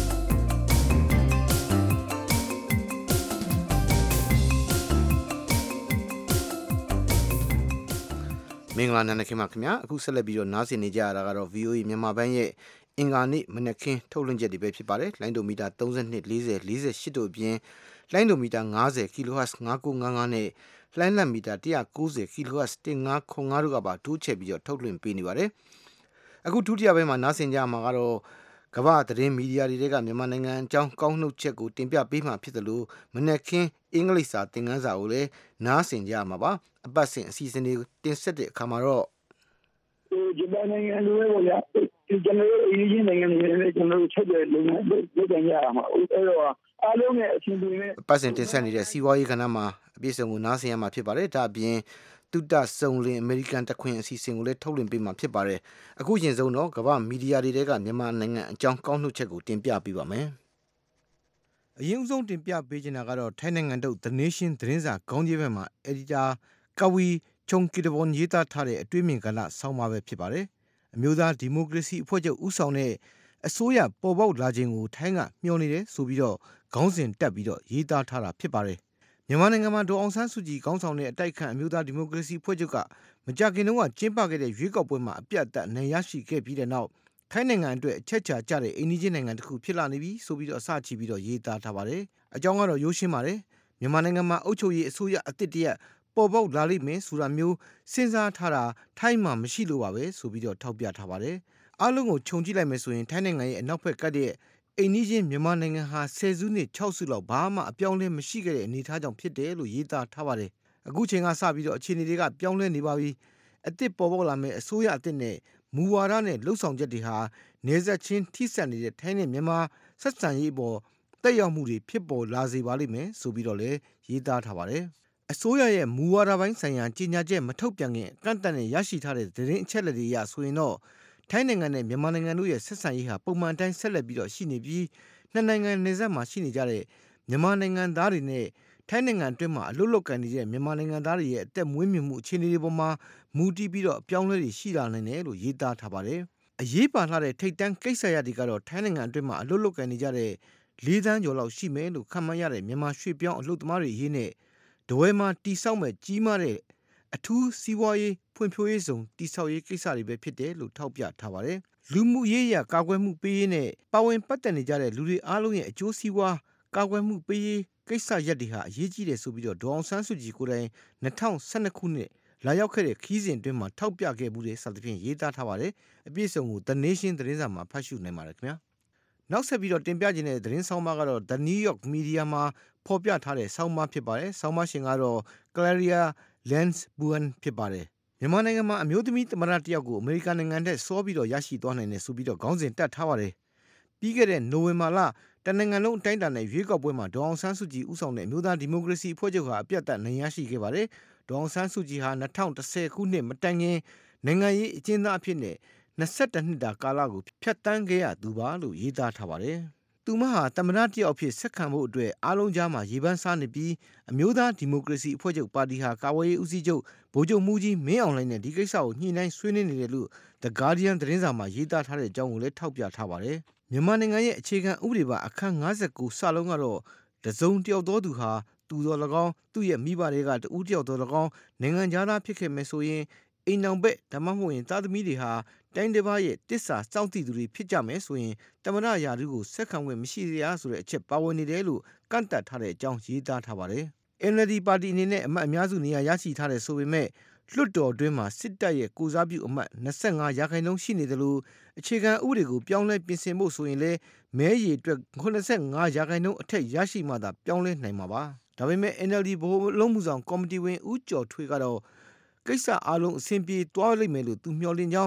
မင်္ဂလာနံနက်ခင်းပါခင်ဗျာအခုဆက်လက်ပြီးတော့နားဆင်နေကြရတာကတော့ ဗီအိုအေ မြန်မာပိုင်းရဲ့အင်္ဂါနေ့မနက်ခင်းထုတ်လွှင့်ချက်တွေပဲဖြစ်ပါတယ်လိုင်းဒိုမီတာ၃၂ ၄၀ ၄၈တို့အပြင်လိုင်းဒိုမီတာ၅၀ kilohertz ၅၉၅၅နဲ့လိုင်းလတ်မီတာ၁၉၀ kilohertz ၁၅၇၅တို့ကပါတိုးချဲ့ပြီးတော့ထုတ်လွှင့်ပေးနေပါတယ်အခုဒုတိယပိုင်းမှာနားဆင်ကြမှာကတော့ကမ္ဘာသတင်းမီဒီယာတွေကမြန်မာနိုင်ငံအကြောင်းကောင်းနှုတ်ချက်ကိုတင်ပြပေးမှာဖြစ်တယ်လို့မနက်ခင်းအင်္ဂလိပ်စာသင်ခန်းစာကိုလည်းနားဆင်ကြမှာပါအပတ်စဉ်အစီအစဉ်တွေတင်ဆက်တဲ့အခါမှာတော့
ဂျပန်နိုင်ငံလိုပဲပေါ့ဗျာဒီကျွန်တော်တို့အရေးကြီးနိုင်ငံတွေနဲ့ကျွန်တော်တို့ချက်တဲ့လုပ်ငန်းလုပ်ကြရမှာအဲ့တော့အားလုံးရဲ့အချင်းတွေနဲ့
ပတ်စဉ်တင်ဆက်နေတဲ့စီးပွားရေးကဏ္ဍမှာအပြည့်အစုံကိုနားဆင်ရမှာဖြစ်ပါတယ်ဒါအပြင်တုတစုံလင်အမေရိကန်တခွင်အစီအစဉ်ကိုလည်းထုတ်လွှင့်ပေးမှာဖြစ်ပါတယ်အခုရင်ဆုံးတော့ကမ္ဘာမီဒီယာတွေကမြန်မာနိုင်ငံအကြောင်းကောင်းနှုတ်ချက်ကိုတင်ပြပေးပါမယ်အရင်ဦးဆုံးတင်ပြပေးချင်တာကတော့ထိုင်းနိုင်ငံတို့ The Nation သတင်းစာခေါင်းကြီးဘက်မှာ Editor ကဝီချုံကီတဘွန်ရေးသားထားတဲ့အတွေ့အမြင်ကဏ္ဍဆောင်းပါပဲဖြစ်ပါတယ်အမျိုးသားဒီမိုကရေစီအဖွဲ့ချုပ်ဦးဆောင်တဲ့အစိုးရပေါ်ပေါက်လာခြင်းကိုထိုင်းကမျှော်နေတယ်ဆိုပြီးတော့ခေါင်းစဉ်တက်ပြီးတော့ရေးသားထားတာဖြစ်ပါတယ်မြန်မာနိုင်ငံမှာဒေါ်အောင်ဆန်းစုကြည်ခေါင်းဆောင်တဲ့အတိုက်ခံအမျိုးသားဒီမိုကရေစီအဖွဲ့ချုပ်ကမကြခင်တုန်းကကျင်းပခဲ့တဲ့ရွေးကောက်ပွဲမှာအပြတ်အသတ်နိုင်ရရှိခဲ့ပြီးတဲ့နောက်ထိုင်းနိုင်ငံအတွက်အချက်ချာကျတဲ့အိန္ဒိယနိုင်ငံတစ်ခုဖြစ်လာနေပြီဆိုပြီးတော့အစချီပြီးတော့ရေးသားထားပါတယ်အကြောင်းကတော့ရိုးရှင်းပါတယ်မြန်မာနိုင်ငံမှာအုပ်ချုပ်ရေးအစိုးရအသစ်တရက်ပေါ်ပေါက်လာလိမ့်မယ်ဆိုတာမျိုးစဉ်းစားထားတာထိုင်းမှာမရှိလို့ပါပဲဆိုပြီးတော့ထောက်ပြထားပါတယ်အားလုံးကိုခြုံကြည့်လိုက်မယ်ဆိုရင်ထိုင်းနိုင်ငံရဲ့အနောက်ဘက်ကတဲ့အိန္ဒိယမြန်မာနိုင်ငံဟာဆယ်စုနှစ်၆စုလောက်ဘာမှအပြောင်းလဲမရှိခဲ့တဲ့အနေအထားကြောင့်ဖြစ်တယ်လို့ရေးသားထားပါတယ်အခုချိန်ကစပြီးတော့အခြေအနေတွေကပြောင်းလဲနေပါပြီအသစ်ပေါ်ပေါက်လာမယ့်အစိုးရအသစ်နဲ့မူဝါဒနဲ့လှုပ်ဆောင်ချက်တွေဟာနေဆက်ချင်းထိစပ်နေတဲ့ထိုင်းနဲ့မြန်မာဆက်ဆံရေးပေါ်တက်ရောက်မှုတွေဖြစ်ပေါ်လာစေပါလိမ့်မယ်ဆိုပြီးတော့လည်းရေးသားထားပါတယ်အစိုးရရဲ့မူဝါဒပိုင်းဆိုင်ရာကြီးညာချက်မထုတ်ပြန်ခင်ကန့်တတ်နဲ့ရရှိထားတဲ့သတင်းအချက်အလက်တွေအရဆိုရင်တော့ထိုင်းနိုင်ငံနဲ့မြန်မာနိုင်ငံတို့ရဲ့ဆက်ဆံရေးဟာပုံမှန်တိုင်းဆက်လက်ပြီးတော့ရှိနေပြီးနှစ်နိုင်ငံနယ်စပ်မှာရှိနေကြတဲ့မြန်မာနိုင်ငံသားတွေနဲ့ထိုင်းနိုင်ငံအတွင်းမှာအလွတ်လွတ်ကန်နေတဲ့မြန်မာနိုင်ငံသားတွေရဲ့အသက်မွေးမြူမှုအခြေအနေတွေပေါ်မှာမူတည်ပြီးတော့အပြောင်းလဲတွေရှိလာနိုင်တယ်လို့ရေးသားထားပါတယ်အရေးပါလာတဲ့ထိတ်တန့်ကိစ္စရပ်တွေကတော့ထိုင်းနိုင်ငံအတွင်းမှာအလွတ်လွတ်ကန်နေကြတဲ့လေးသန်းကျော်လောက်ရှိမယ်လို့ခန့်မှန်းရတဲ့မြန်မာရွှေ့ပြောင်းအလုပ်သမားတွေအရေးနဲ့ဒဝဲမှာတိစောက်မဲ့ကြီးမားတဲ့အထူးစီးပွားရေးဖွံ့ဖြိုးရေးဆောင်တိဆောက်ရေးကိစ္စတွေပဲဖြစ်တယ်လို့ထောက်ပြထားပါတယ်လူမှုရေးရကာကွယ်မှုပေးရေးနဲ့ပါဝင်ပတ်သက်နေကြတဲ့လူတွေအားလုံးရဲ့အကျိုးစီးပွားကာကွယ်မှုပေးရေးကိစ္စရပ်တွေဟာအရေးကြီးတယ်ဆိုပြီးတော့ဒေါအောင်ဆန်းစုကြည်ကိုယ်တိုင်၂၀၁၂ခုနှစ်လာရောက်ခဲ့တဲ့ခီးစဉ်အတွင်းမှာထောက်ပြခဲ့မှုတွေစသဖြင့်ရေးသားထားပါတယ်အပြည့်စုံကို The Nation သတင်းစာမှာဖတ်ရှုနိုင်ပါတယ်ခင်ဗျာနောက်ဆက်ပြီးတော့တင်ပြခြင်းတဲ့သတင်းဆောင်မကတော့ The New York Media မှာဖော်ပြထားတဲ့ဆောင်းပါးဖြစ်ပါတယ်ဆောင်းပါးရှင်ကတော့ Claria Lensbuan ဖြစ်ပါတယ်မြန်မာနိုင်ငံမှာအမျိုးသမီးသမ္မတတယောက်ကိုအမေရိကန်နိုင်ငံထဲစောပြီးတော့ရရှိသွားနိုင်တယ်ဆိုပြီးတော့ခေါင်းစဉ်တက်ထားပါတယ်ပြီးခဲ့တဲ့နိုဝင်ဘာလတနိုင်ငံလုံးအတိုင်းအတာနဲ့ရွေးကောက်ပွဲမှာဒေါ်အောင်ဆန်းစုကြည်ဦးဆောင်တဲ့အမျိုးသားဒီမိုကရေစီအဖွဲ့ချုပ်ဟာအပြတ်အသတ်နိုင်ရရှိခဲ့ပါတယ်ဒေါ်အောင်ဆန်းစုကြည်ဟာ၂၀၁၀ခုနှစ်မတိုင်ခင်နိုင်ငံရေးအကျဉ်းသားအဖြစ်နဲ့၂၁နှစ်တာကာလကိုဖျက်ဆီးခဲ့ရသူပါလို့ရေးသားထားပါတယ်သူမဟာသမ္မတတယောက်အဖြစ်ဆက်ခံဖို့အတွက်အားလုံးကြားမှာရေပန်းစားနေပြီးအမျိုးသားဒီမိုကရေစီအဖွဲ့ချုပ်ပါတီဟာကာဝေးရေးဦးစီးချုပ်ဗိုလ်ချုပ်မှုကြီးမင်းအောင်လှိုင်နဲ့ဒီကိစ္စကိုညှိနှိုင်းဆွေးနွေးနေတယ်လို့ The Guardian သတင်းစာမှာရေးသားထားတဲ့အကြောင်းကိုလည်းထောက်ပြထားပါတယ်မြန်မာနိုင်ငံရဲ့အခြေခံဥပဒေပါအခန်း၅၉စလုံးကတော့တစုံတယောက်သောသူဟာသူတော်၎င်းသူ့ရဲ့မိဘတွေကတဦးတယောက်သော၎င်းနိုင်ငံသားဖြစ်ခဲ့မယ်ဆိုရင်အိမ်အောင်ဘက်ဓမ္မမဟုတ်ရင်သားသမီးတွေဟာတိုင်းတစ်ပါးရဲ့တစ္ဆာစောင့်တည်သူတွေဖြစ်ကြမယ်ဆိုရင်တမရရာထူးကိုဆက်ခံဝင်မရှိရဆိုတဲ့အချက်ပါဝင်နေတယ်လို့ကန့်တတ်ထားတဲ့အကြောင်းရေးသားထားပါတယ်။ အန် အယ်လ် ဒီ ပါတီအနေနဲ့အမတ်အများစုနေရာရရှိထားတယ်ဆိုပေမဲ့လွှတ်တော်တွင်းမှာစစ်တပ်ရဲ့ကိုစားပြုအမတ်၂၅ရာခိုင်နှုန်းရှိနေတယ်လို့အခြေခံဥပဒေကိုပြောင်းလဲပြင်ဆင်ဖို့ဆိုရင်လည်းမဲရည်အတွက်၈၅ရာခိုင်နှုန်းအထက်ရရှိမှသာပြောင်းလဲနိုင်မှာပါ။ဒါပေမဲ့ အန် အယ်လ် ဒီ ဗဟိုအလုပ်မှုဆောင်ကော်မတီဝင်ဦးကျော်ထွေးကတော့ကိစ္စအားလုံးအဆင်ပြေသွားလိမ့်မယ်လို့သူမျှော်လင့်ကြောင်း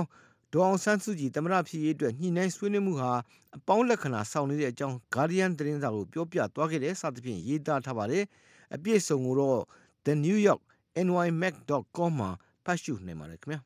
ဒေါ်အောင်ဆန်းစုကြည်သမ္မတဖြစ်ရေးအတွက်ညှိနှိုင်းဆွေးနွေးမှုဟာအပေါင်းလက္ခဏာဆောင်နေတဲ့အကြောင်း Guardian သတင်းစာကိုပြောပြသွားခဲ့တဲ့စသဖြင့်ရေးသားထားပါတယ်အပြည့်စုံကိုတော့ The New York N Y Mac dot com မှာဖတ်ရှုနိုင်ပါတယ်ခင်ဗျာ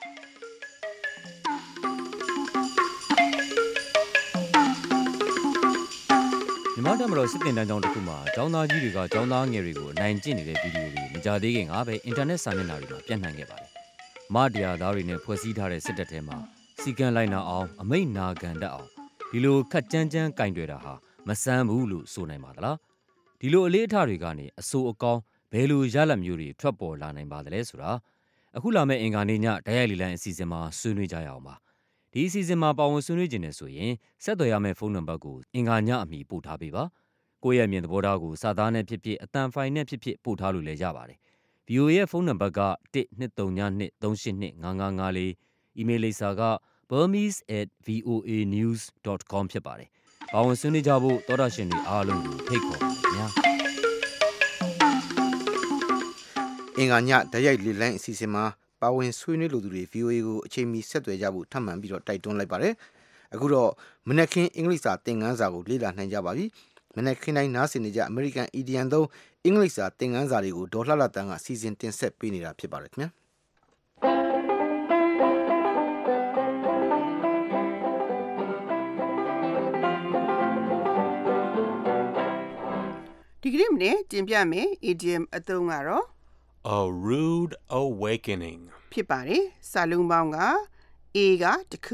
မြန်မာတမတော်စစ်တင်တန်းကျောင်းတစ်ခုမှာကျောင်းသားကြီးတွေကကျောင်းသားငယ်တွေကိုအနိုင်ကျင့်နေတဲ့ဗီဒီယိုတွေမကြသေးခင်ကပဲအင်တာနက်စာမျက်နှာတွေမှာပြန့်နှံ့ခဲ့ပါတယ်။မတရားသားတွေနဲ့ဖွဲ့စည်းထားတဲ့စစ်တပ်ထဲမှာစီကံလိုက်နာအောင်အမိန့်နာခံတတ်အောင်ဒီလိုခက်ကြမ်းကြမ်းကင်တွယ်တာဟာမဆန်းဘူးလို့ဆိုနိုင်ပါသလား။ဒီလိုအလေးအထားတွေကနေအဆိုးအကောင်းဘယ်လိုရလဒ်မျိုးတွေထွက်ပေါ်လာနိုင်ပါသလဲဆိုတာအခုလာမယ့်အင်္ဂါနေ့ညဓာတ်ရိုက်လီလိုင်းအစီအစဉ်မှာဆွေးနွေးကြရအောင်ပါ။ဒီအစီအစဉ်မှာပါဝင်ဆွေးနွေးခြင်းနဲ့ဆိုရင်ဆက်သွယ်ရမယ့်ဖုန်းနံပါတ်ကိုအင်္ဂါညအမီပို့ထားပေးပါ။ကိုယ့်ရဲ့အမြင်သဘောထားကိုစာသားနဲ့ဖြစ်ဖြစ်အသံဖိုင်နဲ့ဖြစ်ဖြစ်ပို့ထားလို့လည်းရပါတယ်။ ဗီ အို အေ ရဲ့ဖုန်းနံပါတ်က one two three two three eight two five five four အီးမေးလ်လိပ်စာက burmese at voanews dot com ဖြစ်ပါတယ်။ပါဝင်ဆွေးနွေးကြဖို့သောတာရှင်တွေအားလုံးကိုဖိတ်ခေါ်ပါတယ်ခင်ဗျာ။
အင်္ဂါညဓာတ်ရိုက်လီလိုင်းအစီအစဉ်မှာပါဝင်ဆွေးနွေးလိုသူတွေ ဗီ အို အေ ကိုအချိန်မီဆက်သွယ်ကြဖို့ထပ်မံပြီးတော့တိုက်တွန်းလိုက်ပါတယ်။အခုတော့မနက်ခင်းအင်္ဂလိပ်စာသင်ခန်းစာကိုလေ့လာနိုင်ကြပါပြီ။မနက်ခင်းတိုင်းနားဆင်နေကြ American Idiom သုံးအင်္ဂလိပ်စာသင်ခန်းစာတွေကိုဒေါ်လှလှတန်းကစီစဉ်တင်ဆက်ပေးနေတာဖြစ်ပါတယ်ခင်ဗျာ။
ဒီကနေ့မနေ့တင်ပြမယ် idiom အသုံးကတော့
A rude awakening
ဖြစ်ပါတယ်စာလုံးပေါင်းက A ကတခု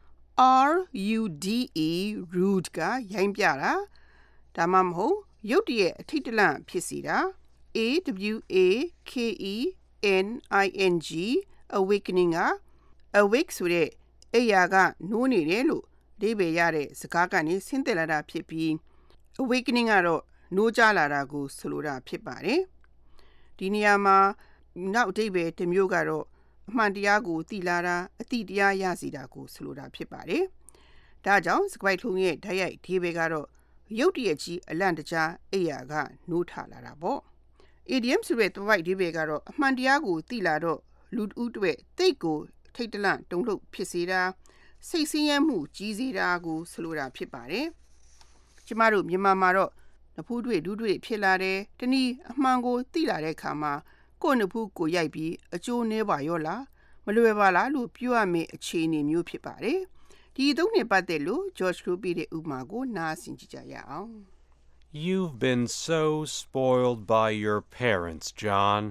R U D E rude ကရိုင်းပြတာဒါမှမဟုတ်ရုတ်တရက်အထိတ်တလန့်ဖြစ်စီတာ A W A K E N I N G awakening က awake ဆိုတဲ့အိယာကနိုးနေတယ်လို့အဓိပ္ပာယ်ရတဲ့စကားကနေဆင်းသက်လာတာဖြစ်ပြီး awakening ကတော့နိုးကြလာတာကိုဆိုလိုတာဖြစ်ပါတယ်ဒီနေရာမှာနောက်အဓိပ္ပာယ်တစ်မျိုးကတော့အမှန်တရားကိုသိလာတာအတိတရားရစီတာကိုဆိုလိုတာဖြစ်ပါတယ်ဒါကြောင့်စကားထုံးရဲ့ဓာတ်ရိုက်အဓိပ္ပာယ်ကတော့ရုတ်တရက်ကြီးအလန့်တကြားအိယာကနိုးထလာတာပေါ့ idiom ဆိုတဲ့သွိုက်အဓိပ္ပာယ်ကတော့အမှန်တရားကိုသိလာတော့လူတဦးတွေတိတ်ကိုထိတ်တလန့်တုန်လှုပ်ဖြစ်စေတာစိတ်ဆင်းရဲမှုကြီးစေတာကိုဆိုလိုတာဖြစ်ပါတယ်ကျမတို့မြန်မာမှာတော့နဖူးတွေ့ဒူးတွေ့ဖြစ်လာတယ်တနည်းအမှန်ကိုသိလာတဲ့အခါမှာကိုယ်နဖူးကိုရိုက်ပြီးအကျိုးနည်းပါရောလားမလွယ်ပါလားလို့ပြောရမယ့်အခြေအနေမျိုးဖြစ်ပါတယ်ဒီအသုံးနဲ့ပတ်သက်လို့ George တို့ပြတဲ့ဥပမာကိုနားဆင်ကြကြရအောင်
You've been so spoiled by your parents, John.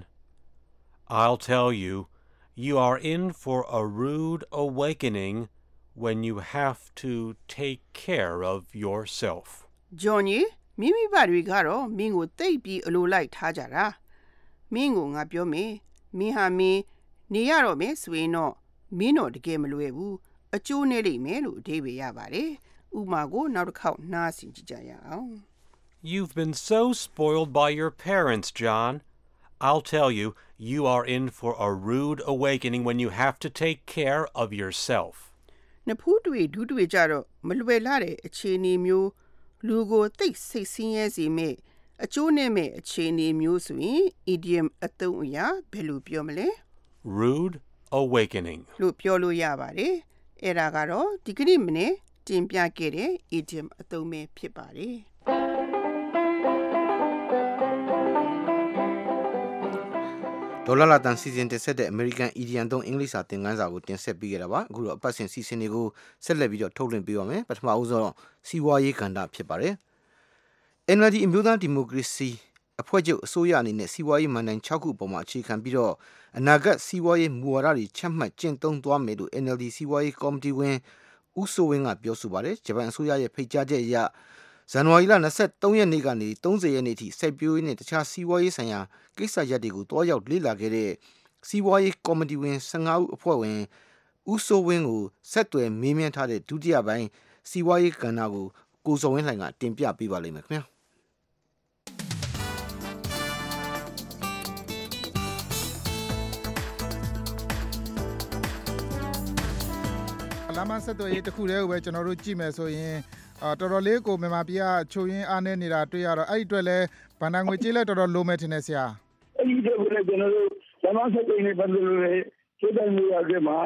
I'll tell you, you are in for a rude awakening when you have to take care of yourself.
John ရေမိမိဘာတွေကတော့မင်းကိုတိတ်ပြီးအလိုလိုက်ထားကြတာမင်းကိုငါပြောမယ်မင်းဟာမင်းနေရတော့မယ်ဆိုရင်တော့မင်းတော့တကယ်မလွယ်ဘူးအကျိုးနဲ့လိမ့်မယ်လို့အဓိပ္ပာယ်ရပါတယ်ဥပမာကိုနောက်တစ်ခေါက်နားဆင်ကြကြရအောင်
You've been so spoiled by your parents, John. I'll tell you, you are in for a rude awakening when you have to take care of yourself.
နဖူးတွေ့ဒူးတွေ့ကြတော့မလွယ်လာတဲ့အခြေအနေမျိုးလူကိုသိစိတ်ဆင်းရဲစေမဲ့အကျိုးနဲ့မဲ့အခြေအနေမျိုးဆိုရင် idiom အသုံးအရာဘယ်လိုပြောမလဲ
Rude awakening
လို့ပြောလို့ရပါတယ်အဲ့ဒါကတော့ဒီကနေ့မနေ့တင်ပြခဲ့တဲ့ idiom အသုံးပဲဖြစ်ပါတယ်
ဒေါ်လာလာတန်စီစဉ်တက်ဆက်တဲ့ American Idiom သုံးအင်္ဂလိပ်စာသင်ခန်းစာကိုတင်ဆက်ပေးခဲ့တာပါအခုတော့အပတ်စဉ်စီစဉ်တွေကိုဆက်လက်ပြီးတော့ထုတ်လွှင့်ပေးပါမယ်ပထမဦးဆုံးစီးပွားရေးကဏ္ဍဖြစ်ပါတယ် N L D အမျိုးသားဒီမိုကရေစီအဖွဲ့ချုပ်အစိုးရအနေနဲ့စီးပွားရေးမဏ္ဍိုင်၆ခုအပေါ်မှာအခြေခံပြီးတော့အနာဂတ်စီးပွားရေးမူဝါဒတွေချမှတ်ကျင့်သုံးသွားမယ်လို့ N L D စီးပွားရေးကော်မတီဝင်ဦးစိုးဝင်းကပြောဆိုပါတယ်ဂျပန်အစိုးရရဲ့ဖိတ်ကြားချက်အရဇန်နဝါရီလ၂၃ရက်နေ့ကနေ၃၀ရက်နေ့ထိစိုက်ပျိုးရေးနဲ့တခြားစီးပွားရေးဆိုင်ရာကိစ္စရပ်တွေကိုတွားရောက်လေ့လာခဲ့တဲ့စီးပွားရေးကော်မတီဝင်၁၅ဦးအဖွဲ့ဝင်ဦးစိုးဝင်းကိုဆက်သွယ်မေးမြန်းထားတဲ့ဒုတိယပိုင်းစီးပွားရေးကဏ္ဍကိုကိုစောဝင်းလှိုင်ကတင်ပြပေးပါလိမ့်မယ်ခင်ဗျာ
လာမဆက်သွယ်ရေးတစ်ခုတည်းကိုပဲကျွန်တော်တို့ကြည့်မယ်ဆိုရင်အာတော်တော်လေးကိုမြန်မာပြည်ကချိုရင်းအားနေနေတာတွေ့ရတော့အဲ့ဒီအတွက်လဲဗန္ဒာငွေကြေးလဲတော်တော်လိုမယ်ထင်တယ်ဆရာ
အဲ့ဒီအတွက်လည်းကျွန်တော်တို့ဇမဆက်သွယ်ရေးပတ်သက်လို့လည်းကျေးဇူးများရခဲ့မှာ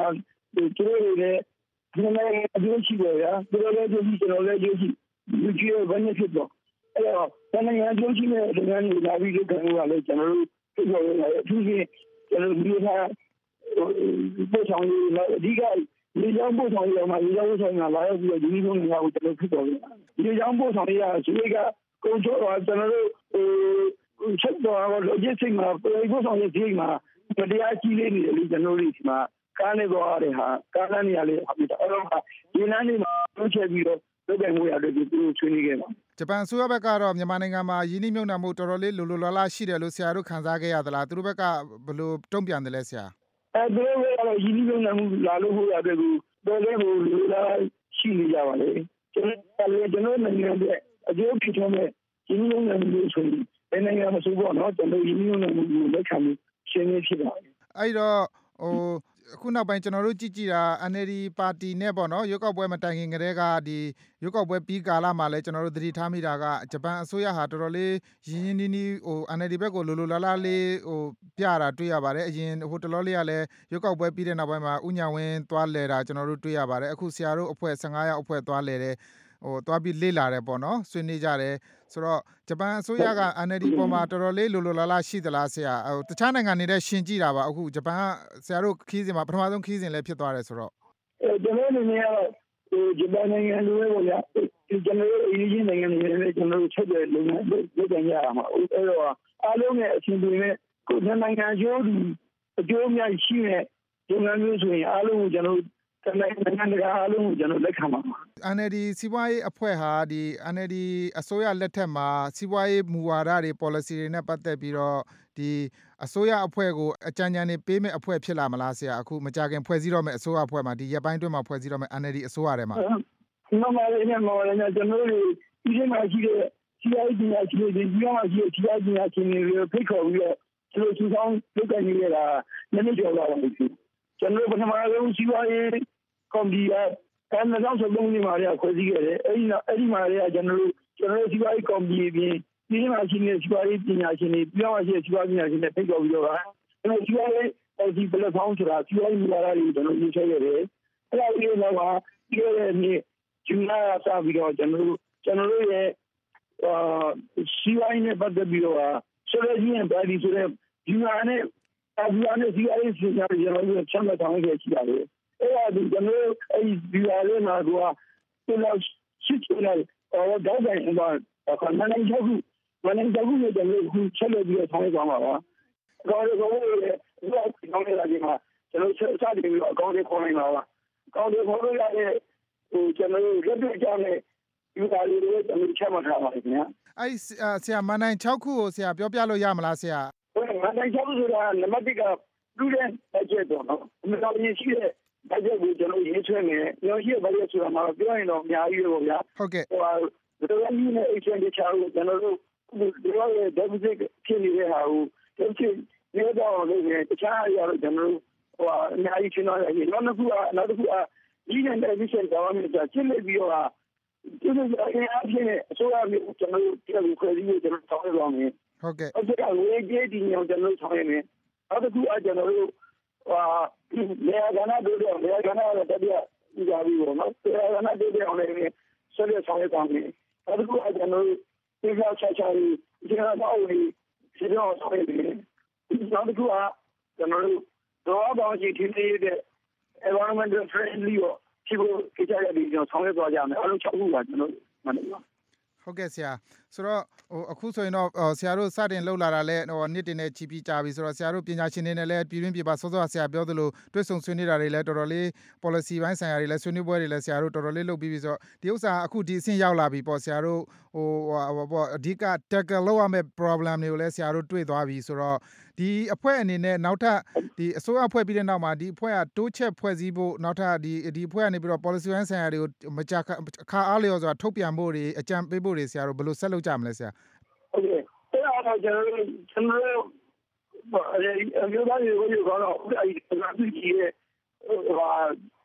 သူတို့လည်းဒီနေ့အကျိုးရှိတယ်ဗျာသူတို့လည်းအကျိုးရှိကျွန်တော်လည်းအကျိုးရှိလူကြီးရဲ့ benefit ပေါ့အဲ့တော့တနင်္ဂနွေအကျိုးရှိတဲ့လုပ်ငန်းတွေလာပြီးလုပ်ကြလို့လည်းကျွန်တော်တို့ပြောရရင်အထူးဖြင့်ကျွန်တော်ဒီဟာပို့ဆောင်ရေးအဓိကဒီကြောင့်ပို့ဆောင်ရေးမှာဒီကြောင့်ပို့ဆောင်ရေးလာရောက်ပြီးတော့ဒီလိုမျိုးကိုကျွန်တော်ဖြစ်တော်တယ်ဒီကြောင့်ပို့ဆောင်ရေးကဒီကကုန်ချိုးတော့ကျွန်တော်တို့ဟိုချက်တော့ logistics မှာပို့ဆောင်ရေးဒီမှာတရားကြီးလေးနေတယ်လေကျွန်တော်တို့ဒီမှာကားနဲ့သွားတဲ့ဟာကားလမ်းနေရာလေးအဖြစ်အဲ့တော့ဒီလမ်းနေမှာထုတ်ချက်ပြီးတော့လုပ်တဲ့ငွေရတယ်ဒီလိုဆွေးနွေးခဲ့ပါ
ဂျပန်အစိုးရဘက်ကတော့မြန်မာနိုင်ငံမှာယင်းနှိမ့်မြုပ်နှံမှုတော်တော်လေးလိုလိုလားလားရှိတယ်လို့ဆရာတို့ခန်းစားခဲ့ရသလားသူတို့ဘက်ကဘယ်လိုတုံ့ပြန်တယ်လဲဆရာ
အဲသူတို့ကတော့ယင်းနှိမ့်မြုပ်နှံမှုလာလို့ဟိုရတယ်ကိုတော်လေးကိုလိုလားရှိနေကြပါလေကျွန်တော်လည်းကျွန်တော်နိုင်ငံရဲ့အကျိုးဖြစ်တဲ့ယင်းနှိမ့်မြုပ်နှံမှုဆိုရင်ဘယ်နိုင်ငံမှာဆိုတော့เนาะကျွန်တော်ယင်းနှိမ့်မြုပ်နှံမှုကိုလက်ခံပြီးရှင်းနေဖြစ်ပါတယ်
အဲ့တော့ဟိုအခုနောက်ပိုင်းကျွန်တော်တို့ကြည့်ကြည့်တာ N L D ပါတီနဲ့ပေါ့နော်ရွေးကောက်ပွဲမတိုင်ခင်ကတည်းကဒီရွေးကောက်ပွဲပြီးကာလမှာလဲကျွန်တော်တို့သတိထားမိတာကဂျပန်အစိုးရဟာတော်တော်လေးရင်းရင်းနှီးနှီးဟို N L D ဘက်ကိုလိုလိုလားလားလေးဟိုပြတာတွေ့ရပါတယ်အရင်ဟိုတလောလေးကလည်းရွေးကောက်ပွဲပြီးတဲ့နောက်ပိုင်းမှာဥညာဝင်းသွားလဲတာကျွန်တော်တို့တွေ့ရပါတယ်အခုဆရာတို့အဖွဲ့၁၅ယောက်အဖွဲ့သွားလဲတယ်ဟိုသွားပြီးလေ့လာတယ်ပေါ့နော်ဆွေးနွေးကြတယ်ဆိုတော့ဂျပန်အစိုးရက N L D ပေါ်မှာတော်တော်လေးလိုလိုလားလားရှိသလားဆရာဟိုတခြားနိုင်ငံနေတဲ့ရှင်ကြည့်တာပါအခုဂျပန်ကဆရာတို့ခီးစဉ်မှာပထမဆုံးခီးစဉ်လည်းဖြစ်သွားတယ်ဆိုတော့
အဲကျွန်တော်တို့နေရာဟိုဂျပန်နိုင်ငံလိုပဲပေါ့ဗျာကျွန်တော်တို့အရင်နိုင်ငံတွေလည်းကျွန်တော်တို့ချက်တဲ့လုပ်ငန်းလုပ်ကြရမှာအဲ့တော့အားလုံးရဲ့အချင်းတွေနဲ့ကိုယ်နိုင်ငံကျိုးအကျိုးအများရှိတဲ့လုပ်ငန်းမျိုးဆိုရင်အားလုံးကိုကျွန်တော်တနိုင်ငံတကာအားလုံးကိုကျွန်တော်လက်ခံပါမှာ
N L D စီးပွားရေးအဖွဲ့ဟာဒီ N L D အစိုးရလက်ထက်မှာစီးပွားရေးမူဝါဒတွေ policy တွေနဲ့ပတ်သက်ပြီးတော့ဒီအစိုးရအဖွဲ့ကိုအကြံဉာဏ်တွေပေးမဲ့အဖွဲ့ဖြစ်လာမလားဆရာအခုမကြခင်ဖွဲ့စည်းတော့မဲ့အစိုးရအဖွဲ့မှာဒီရက်ပိုင်းတွင်းမှာဖွဲ့စည်းတော့မဲ့ N L D အစိုးရထဲမှာ
မမလေးနဲ့မော်လေးနဲ့ကျွန်တော်တို့ဒီထဲမှာရှိတဲ့စီအိုင်ဒီညာရှိတဲ့ဒီမှာရှိတဲ့စီအိုင်ဒီညာရှင်တွေဖိတ်ခေါ်ပြီးတော့ကျွန်တော်စူးစောင်းလုပ်ကြနေရတာနည်းနည်းကြော်လာပါပြီကျွန်တော်ပထမဆုံးစီးပွားရေးကော်မတီကအဲ၂၀၁၃မှာလည်းခွဲစည်းခဲ့တယ်အဲဒီအဲ့ဒီမှာလည်းကျွန်တော်တို့ကျွန်တော်တို့စီးပွားရေးကော်မတီပြင်ဒီမှာရှိနေတဲ့စီးပွားရေးပညာရှင်တွေပြောင်းရရှိတဲ့စီးပွားရေးပညာရှင်တွေဖိတ်ခေါ်ပြီးတော့ကျွန်တော်စီးပွားရေးပေါ်ဒီပလက်ဖောင်းဆိုတာစီးပွားရေးမူဝါဒတွေကျွန်တော်ရေးဆွဲခဲ့တယ်အဲ့ဒါကြီးတော့ကဒီရဲ့နေ့ဂျူလာစပြီးတော့ကျွန်တော်တို့ကျွန်တော်တို့ရဲ့အာစီးပွားရေးနဲ့ပတ်သက်ပြီးတော့ဆိုရကြီးနဲ့ပါတီဆိုတဲ့ဂျူလာနဲ့အဘူအာနဲ့စီးပွားရေးစီမံကျွန်တော်တို့ချမ်းသာဆောင်ရွက်ခဲ့ရှိပါတယ်အဲ့ဒါဒီကျွန်တော်အဲ့ဒီဒီအရေးမှာကကျွန်တော်ရှိချင်တယ်တော့တော့တိုင်းမှာခဏနေကြဘူးမနေ့ကဘူးကျွန်တော်ခုချက်လို့ပြီးဆောင်ရွက်သွားမှာပါအကောင့်တွေကတော့ဒီတော့ကောင်းနေတာဒီမှာကျွန်တော်ဆက်စားပြီးတော့အကောင့်တွေခေါ်နိုင်ပါပါအကောင့်တွေခေါ်လို့ရတဲ့ဟိုကျွန်တော်ရက်ပြကြတဲ့ဒီကားလေးတွေကျွန်တော်ချက်မှထားပါခင်ဗျာ
အဲ့ဆရာမနိုင်၆ခုကိုဆရာပြောပြလို့ရမလားဆရာ
ဟုတ်မနိုင်၆ခုဆိုတာနံပါတ်၁က student budget တော့နော်အမှန်တရားရှိတဲ့ဘတ်ဂျက်ကိုကျွန်တော်ရေးဆွဲမယ်။ပြောရှိတဲ့ဘတ်ဂျက်ဆိုတာမှာပြောရင်တော့အများကြီးပဲပေါ့ဗျာ
။ဟုတ်ကဲ့
။ဟိုဟာဒီလိုမျိုးနဲ့ expenditure ကိုကျွန်တော်တို့ဒီလိုရဲ့ deficit ဖြစ်နေတဲ့ဟာကို deficit နေတော့လို့တခြားအရာတော့ကျွန်တော်တို့ဟိုဟာအများကြီးရှင်းသွားတယ်။နောက်တစ်ခုကနောက်တစ်ခုကဒီနဲ့ deficit ကောင်းနေတာရှင်းနေပြီးတော့ဒီလိုအရင်အဖြစ်အစိုးရမျိုးကျွန်တော်တို့ပြည်သူခွဲစည်းရေးကျွန်တော်ဆောင်ရွက်သွားမယ်
။ဟုတ်ကဲ့
။ဟုတ်ကဲ့။ဝေကြေးဒီညောင်ကျွန်တော်ဆောင်ရွက်မယ်။နောက်တစ်ခုအကျွန်တော်တို့ဟာလေယာကနာတို့တော့လေယာကနာတော့တပြည့်ကြည့်ကြပြီးတော့နော်လေယာကနာတို့တော့လည်းဆက်လက်ဆောင်ရွက်ပါမယ်အခုကကျွန်တော်ဒီကချက်ချာရီဒီကတော့ဒီစီတော့ဆောင်ရွက်နေတယ်နောက်တစ်ခုကကျွန်တော်တို့တော့တော့ရှိထင်းနေတဲ့ environmental friendly ကိုဒီကိုကြည့်ကြရပြီးကျွန်တော်ဆောင်ရွက်သွားကြမယ်အားလုံး၆ခုပါကျွန်တော်မှန်တယ်
ဟုတ်ကဲ့ဆရာဆိုတော့ဟိုအခုဆိုရင်တော့ဆရာတို့စတင်လှုပ်လာတာလဲဟိုနှစ်တင်နဲ့ချီပြီးကြာပြီဆိုတော့ဆရာတို့ပညာရှင်တွေနဲ့လည်းပြည်တွင်းပြည်ပစောစောဆရာပြောသလိုတွဲဆုံဆွေးနွေးတာတွေလည်းတော်တော်လေး policy ဘိုင်းဆိုင်ရာတွေလည်းဆွေးနွေးပွဲတွေလည်းဆရာတို့တော်တော်လေးလုပ်ပြီးပြီဆိုတော့ဒီဥစ္စာအခုဒီအဆင့်ရောက်လာပြီပေါ့ဆရာတို့ဟိုဟိုပေါ့အဓိက tackle လုပ်ရမယ့် problem တွေကိုလည်းဆရာတို့တွေ့သွားပြီဆိုတော့ဒီအဖွဲ့အနေနဲ့နောက်ထပ်ဒီအစိုးရအဖွဲ့ပြီးတဲ့နောက်မှာဒီအဖွဲ့ကတိုးချက်ဖွဲ့စည်းဖို့နောက်ထပ်ဒီဒီအဖွဲ့ကနေပြီးတော့ policy ဘိုင်းဆိုင်ရာတွေကိုမကြအခါအားလျော်စွာထုတ်ပြန်ဖို့တွေအကြံပေးဖို့တွေဆရာတို့ဘယ်လိုဆက်လုပ်ကြမလဲဆရာ
ဟုတ်ကဲ့အဲ့တော့ကျွန်တော်တို့ကျွန်တော်တို့အမျိုးသားတွေကိုကတော့အဲ့ဒီအကူကြီးရဲ့ဟို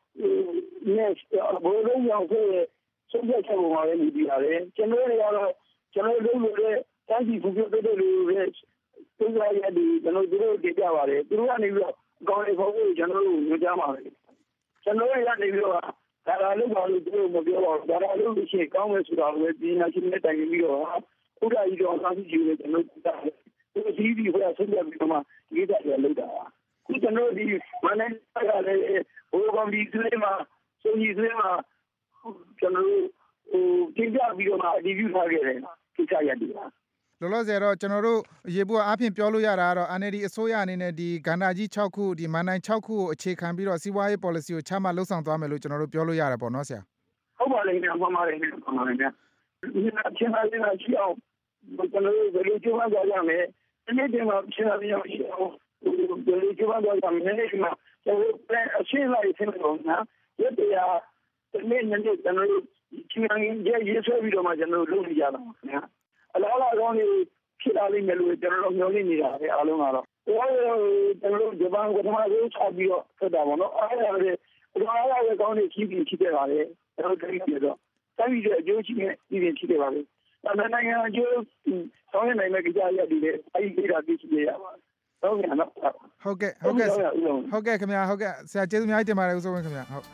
next ဘောလုံးရောက်ခဲ့ဆုံးဖြတ်ချက်ပေါ်မှာလည်းနေပြီးပါတယ်ကျွန်တော်တို့ကတော့ကျွန်တော်တို့လုပ်လို့တိုင်းပြည်ဖွံ့ဖြိုးတိုးတက်လို့ရဲ့သူတို့ရဲ့ဒီကျွန်တော်တို့တင်ပြပါတယ်သူတို့ကနေပြီးတော့အကောင့်တွေပေါ်ကိုကျွန်တော်တို့ညွှန်ကြားပါတယ်ကျွန်တော်ရနေပြီးတော့ဒါလာလို့ပါလို့တို့မပြောပါဘူးဒါလာလို့ရှိရင်ကောင်းမယ်ဆိုတာကိုပြည်နာရှင်နဲ့တိုင်ပြီးတော့ဥဒ္ဒါကြီးတော်ဆောင်ကြည့်လို့ကျွန်တော်တာဒီဒီဒီဟိုဆက်ပြပြီးတော့မှဒီကရလောက်တာခုကျွန်တော်ဒီမနက်ကလည်းဟိုကောင်ဒီစလေးမှာဆိုကြီးစလေးမှာကျွန်တော်ဟိုတင်ပြပြီးတော့မှအဒီပြုထားခဲ့တယ်ကိစ္စရတယ်
လောလောဆယ်တော့ကျွန်တော်တို့ရေဘူးအားဖြင့်ပြောလို့ရတာကတော့ N L D အစိုးရအနေနဲ့ဒီကဏ္ဍကြီး၆ခုဒီမန်နိုင်၆ခုကိုအခြေခံပြီးတော့စီးပွားရေး policy ကိုချမှတ်လှုပ်ဆောင်သွားမယ်လို့ကျွန်တော်တို့ပြောလို့ရတယ်ပေါ့နော်ဆရာ
ဟုတ်ပါလိမ့်မယ်မှန်ပါတယ်မှန်ပါတယ်ဗျာဒီအချင်းအချင်းအချင်းအောင်ကျွန်တော်တို့ဘယ်လိုကြိုးပမ်းကြရမလဲဒီနေ့ဒီမှာချင်းအချင်းရှိအောင်ဘယ်လိုကြိုးပမ်းကြရမလဲဒီမှာကျွန်တော်တို့အချင်းလိုက်ဆင်းလို့နော်ရတရားဒီနေ့နေ့ကျွန်တော်တို့ချင်းအချင်းရေးဆွဲပြီးတော့မှကျွန်တော်တို့လုပ်နေကြတာခင်ဗျာအလားအလာကောင်းနေဖြစ်လာလိမ့်မယ်လို့ကျွန်တော်တို့မျှော်လင့်နေတာပဲအားလုံးကတော့ဟိုကျွန်တော်တို့ဂျပန်ကတမန်ရေးချပြီးတော့ဆက်တာပေါ့နော်အားရတယ်ဒီအားရကောင်းနေကြီးပြီးဖြစ်ခဲ့ပါလေကျွန်တော်တို့ကြည့်ရတော့တိုင်းပြည်ရဲ့အကျိုးရှိနေပြီးဖြစ်ခဲ့ပါလေဒါနဲ့နိုင်ငံအကျိုးဆောင်ရနိုင်တဲ့ကြရည်တွေအဲဒီဒေတာသိရှိရပါဟုတ်ကဲ့နော်
ဟုတ်ကဲ့ဟုတ်ကဲ့ဟုတ်ကဲ့ခင်ဗျာဟုတ်ကဲ့ဆရာကျေးဇူးအများကြီးတင်ပါတယ်ဦးစိုးဝင်းခင်ဗျာဟုတ်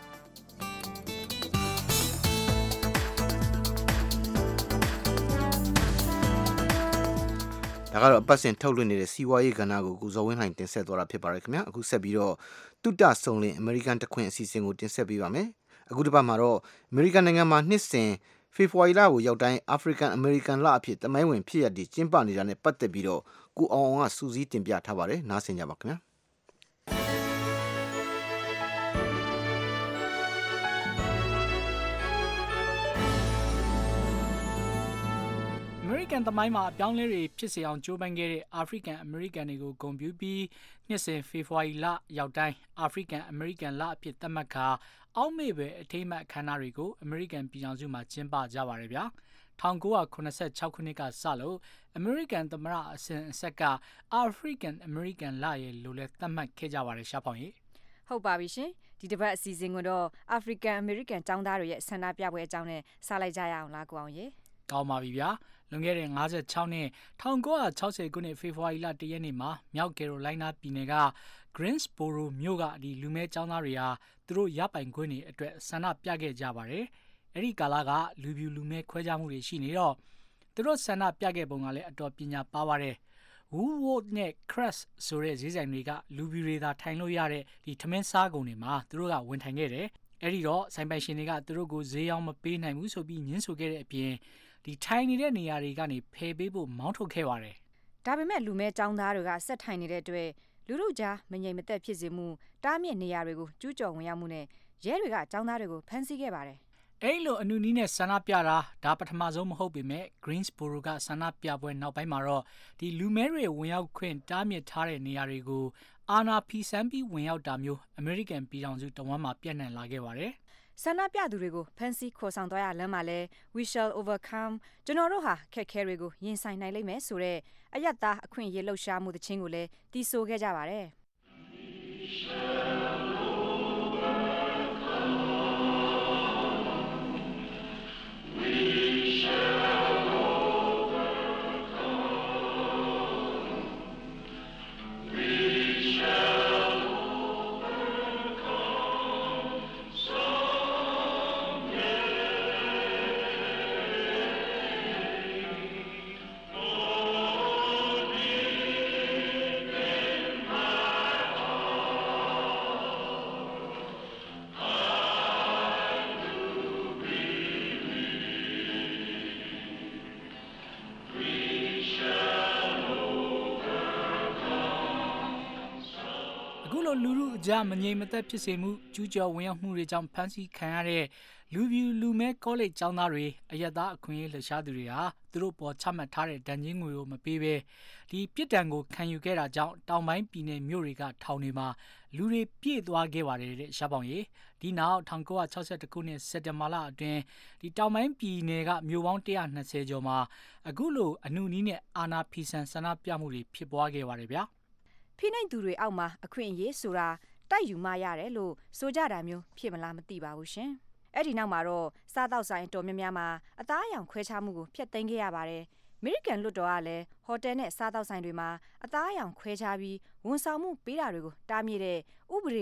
ဒါကတော့အပတ်စဉ်ထုတ်လွှင့်နေတဲ့စီးပွားရေးကဏ္ဍကိုကုစောဝင်းလှိုင်တင်ဆက်သွားတာဖြစ်ပါတယ်ခင်ဗျာအခုဆက်ပြီးတော့တုတဆုံလင်အမေရိကန်တခွင်အစီအစဉ်ကိုတင်ဆက်ပေးပါမယ်အခုတစ်ပတ်မှာတော့အမေရိကန်နိုင်ငံမှာနှစ်စဉ်ဖေဖော်ဝါရီလကိုရောက်တိုင်းအာဖရိကန်အမေရိကန်လအဖြစ်တမိုင်းဝင်ဖြစ်ရတဲ့ကျင်းပနေတာနဲ့ပတ်သက်ပြီးတော့ကိုအောင်အောင်ကစူးစီးတင်ပြထားပါတယ်နားဆင်ကြပါခင်ဗျာ
ကန်သမိုင်းမှာအပြောင်းလဲတွေဖြစ်စေအောင်ကြိုးပမ်းခဲ့တဲ့အာဖရိကန်အမေရိကန်တွေကိုဂုဏ်ပြုပြီးနှစ်စဉ်ဖေဖော်ဝါရီလရောက်တိုင်းအာဖရိကန်အမေရိကန်လအဖြစ်သတ်မှတ်ခါအောက်မေ့ပဲအထိမ်းအမှတ်အခမ်းအနားတွေကိုအမေရိကန်ပြည်ထောင်စုမှာကျင်းပကြပါတယ်ဗျာ၁၉၇၆ခုနှစ်ကစလို့အမေရိကန်သမ္မတအစဉ်အဆက်ကအာဖရိကန်အမေရိကန်လရဲ့လိုလဲသတ်မှတ်ခဲ့ကြပါတယ်ရှားဖောင်ကြီး
ဟုတ်ပါပြီရှင်ဒီတစ်ပတ်အစီအစဉ်ကတော့အာဖရိကန်အမေရိကန်ចောင်းသားတွေရဲ့ဆန္ဒပြပွဲအကြောင်းနဲ့စလိုက်ကြရအောင်လားကိုအောင်ရေ
ကောင်းပါပြီဗျာလွန်ခဲ့တဲ့၅၆နှစ်၁၉၆၀ခုနှစ်ဖေဖော်ဝါရီလ၁ရက်နေ့မှာမြောက်ကယ်ရိုလိုင်းနားပြည်နယ်က Greensboro မြို့ကဒီလူမဲကျောင်းသားတွေဟာသူတို့ရပိုင်ခွင့်တွေအတွက်ဆန္ဒပြခဲ့ကြပါတယ်။အဲဒီကာလကလူပြူလူမဲခွဲခြားမှုတွေရှိနေတော့သူတို့ဆန္ဒပြခဲ့ပုံကလည်းအတော်ပညာပါပါတယ်။ Woolworth နဲ့ Crest ဆိုတဲ့ဈေးဆိုင်တွေကလူပြူတွေသာထိုင်လို့ရတဲ့ဒီထမင်းစားကုန်တွေမှာသူတို့ကဝင်ထိုင်ခဲ့တယ်။အဲဒီတော့ဆိုင်ပိုင်ရှင်တွေကသူတို့ကိုဈေးရောက်မပေးနိုင်ဘူးဆိုပြီးညှင်းဆိုခဲ့တဲ့အပြင်ဒီထိုင်နေတဲ့နေရာတွေကနေဖယ်ပေးဖို့မောင်းထုတ်ခဲ့ပါတယ်
။ဒါပေမဲ့လူမဲចောင်းသားတွေကဆက်ထိုင်နေတဲ့အတွက်လူတို့ကြားမငြိမ်မသက်ဖြစ်စေမှုတားမြစ်နေရာတွေကိုကျူးကျော်ဝင်ရောက်မှုနဲ့ရဲတွေကចောင်းသားတွေကိုဖမ်းဆီးခဲ့ပါတယ်
။အဲ့လိုအနုနီးနဲ့ဆန္ဒပြတာဒါပထမဆုံးမဟုတ်ပေမဲ့ Greensboro ကဆန္ဒပြပွဲနောက်ပိုင်းမှာတော့ဒီလူမဲတွေဝင်ရောက်ခွင့်တားမြစ်ထားတဲ့နေရာတွေကိုအာဏာဖီဆန်ပြီးဝင်ရောက်တာမျိုးအမေရိကန်ပြည်ထောင်စုတဝန်းမှာပြန့်နှံ့လာခဲ့ပါတယ်။
ဆန္ဒပြသူတွေကိုဖမ်းဆီးခေါ်ဆောင်သွားရလမ်းမှာလဲ we shall overcome ကျွန်တော်တို့ဟာခက်ခဲတွေကိုရင်ဆိုင်နိုင်လိမ့်မယ်ဆိုတဲ့အယက်သားအခွင့်အရေးလှုပ်ရှားမှုတခြင်းကိုလည်းတီးဆိုခဲ့ကြပါတယ်
လူလူအကြမငြိမ်မသက်ဖြစ်စေမှုကျူးကျော်ဝင်ရောက်မှုတွေကြောင့်ဖမ်းဆီးခံရတဲ့လူပြူလူမဲကောလိပ်ကျောင်းသားတွေအယက်သားအခွင့်အရေးလှရှားသူတွေဟာသူတို့ပေါ်ချမှတ်ထားတဲ့ဒဏ်ကြေးငွေကိုမပေးဘဲဒီပြစ်ဒဏ်ကိုခံယူခဲ့တာကြောင့်တောင်ပိုင်းပြည်နယ်မြို့တွေကထောင်တွေမှာလူတွေပြည့်သွားခဲ့ပါတယ်တဲ့ရှားပေါင်ကြီးဒီနောက်၁၉၆၁ခုနှစ်စက်တင်ဘာလအတွင်းဒီတောင်ပိုင်းပြည်နယ်ကမြို့ပေါင်း၁၂၀ကျော်မှာအခုလိုအနုနီးနဲ့အာနာဖီဆန်ဆန္ဒပြမှုတွေဖြစ်ပွားခဲ့ပါတယ်ဗျာ
ဖိနှိပ်သူတွေအောက်မှာအခွင့်အရေးဆိုတာတိုက်ယူမှရတယ်လို့ဆိုကြတာမျိုးဖြစ်မလားမသိပါဘူးရှင်။အဲ့ဒီနောက်မှာတော့စားတောက်ဆိုင်တော်များများမှာအသားအရောင်ခွဲခြားမှုကိုဖျက်သိမ်းခဲ့ရပါတယ်။အမေရိကန်လွှတ်တော်ကလည်းဟိုတယ်နဲ့စားတောက်ဆိုင်တွေမှာအသားအရောင်ခွဲခြားပြီးဝန်ဆောင်မှုပေးတာတွေကိုတားမြစ်တဲ့ဥပဒေပ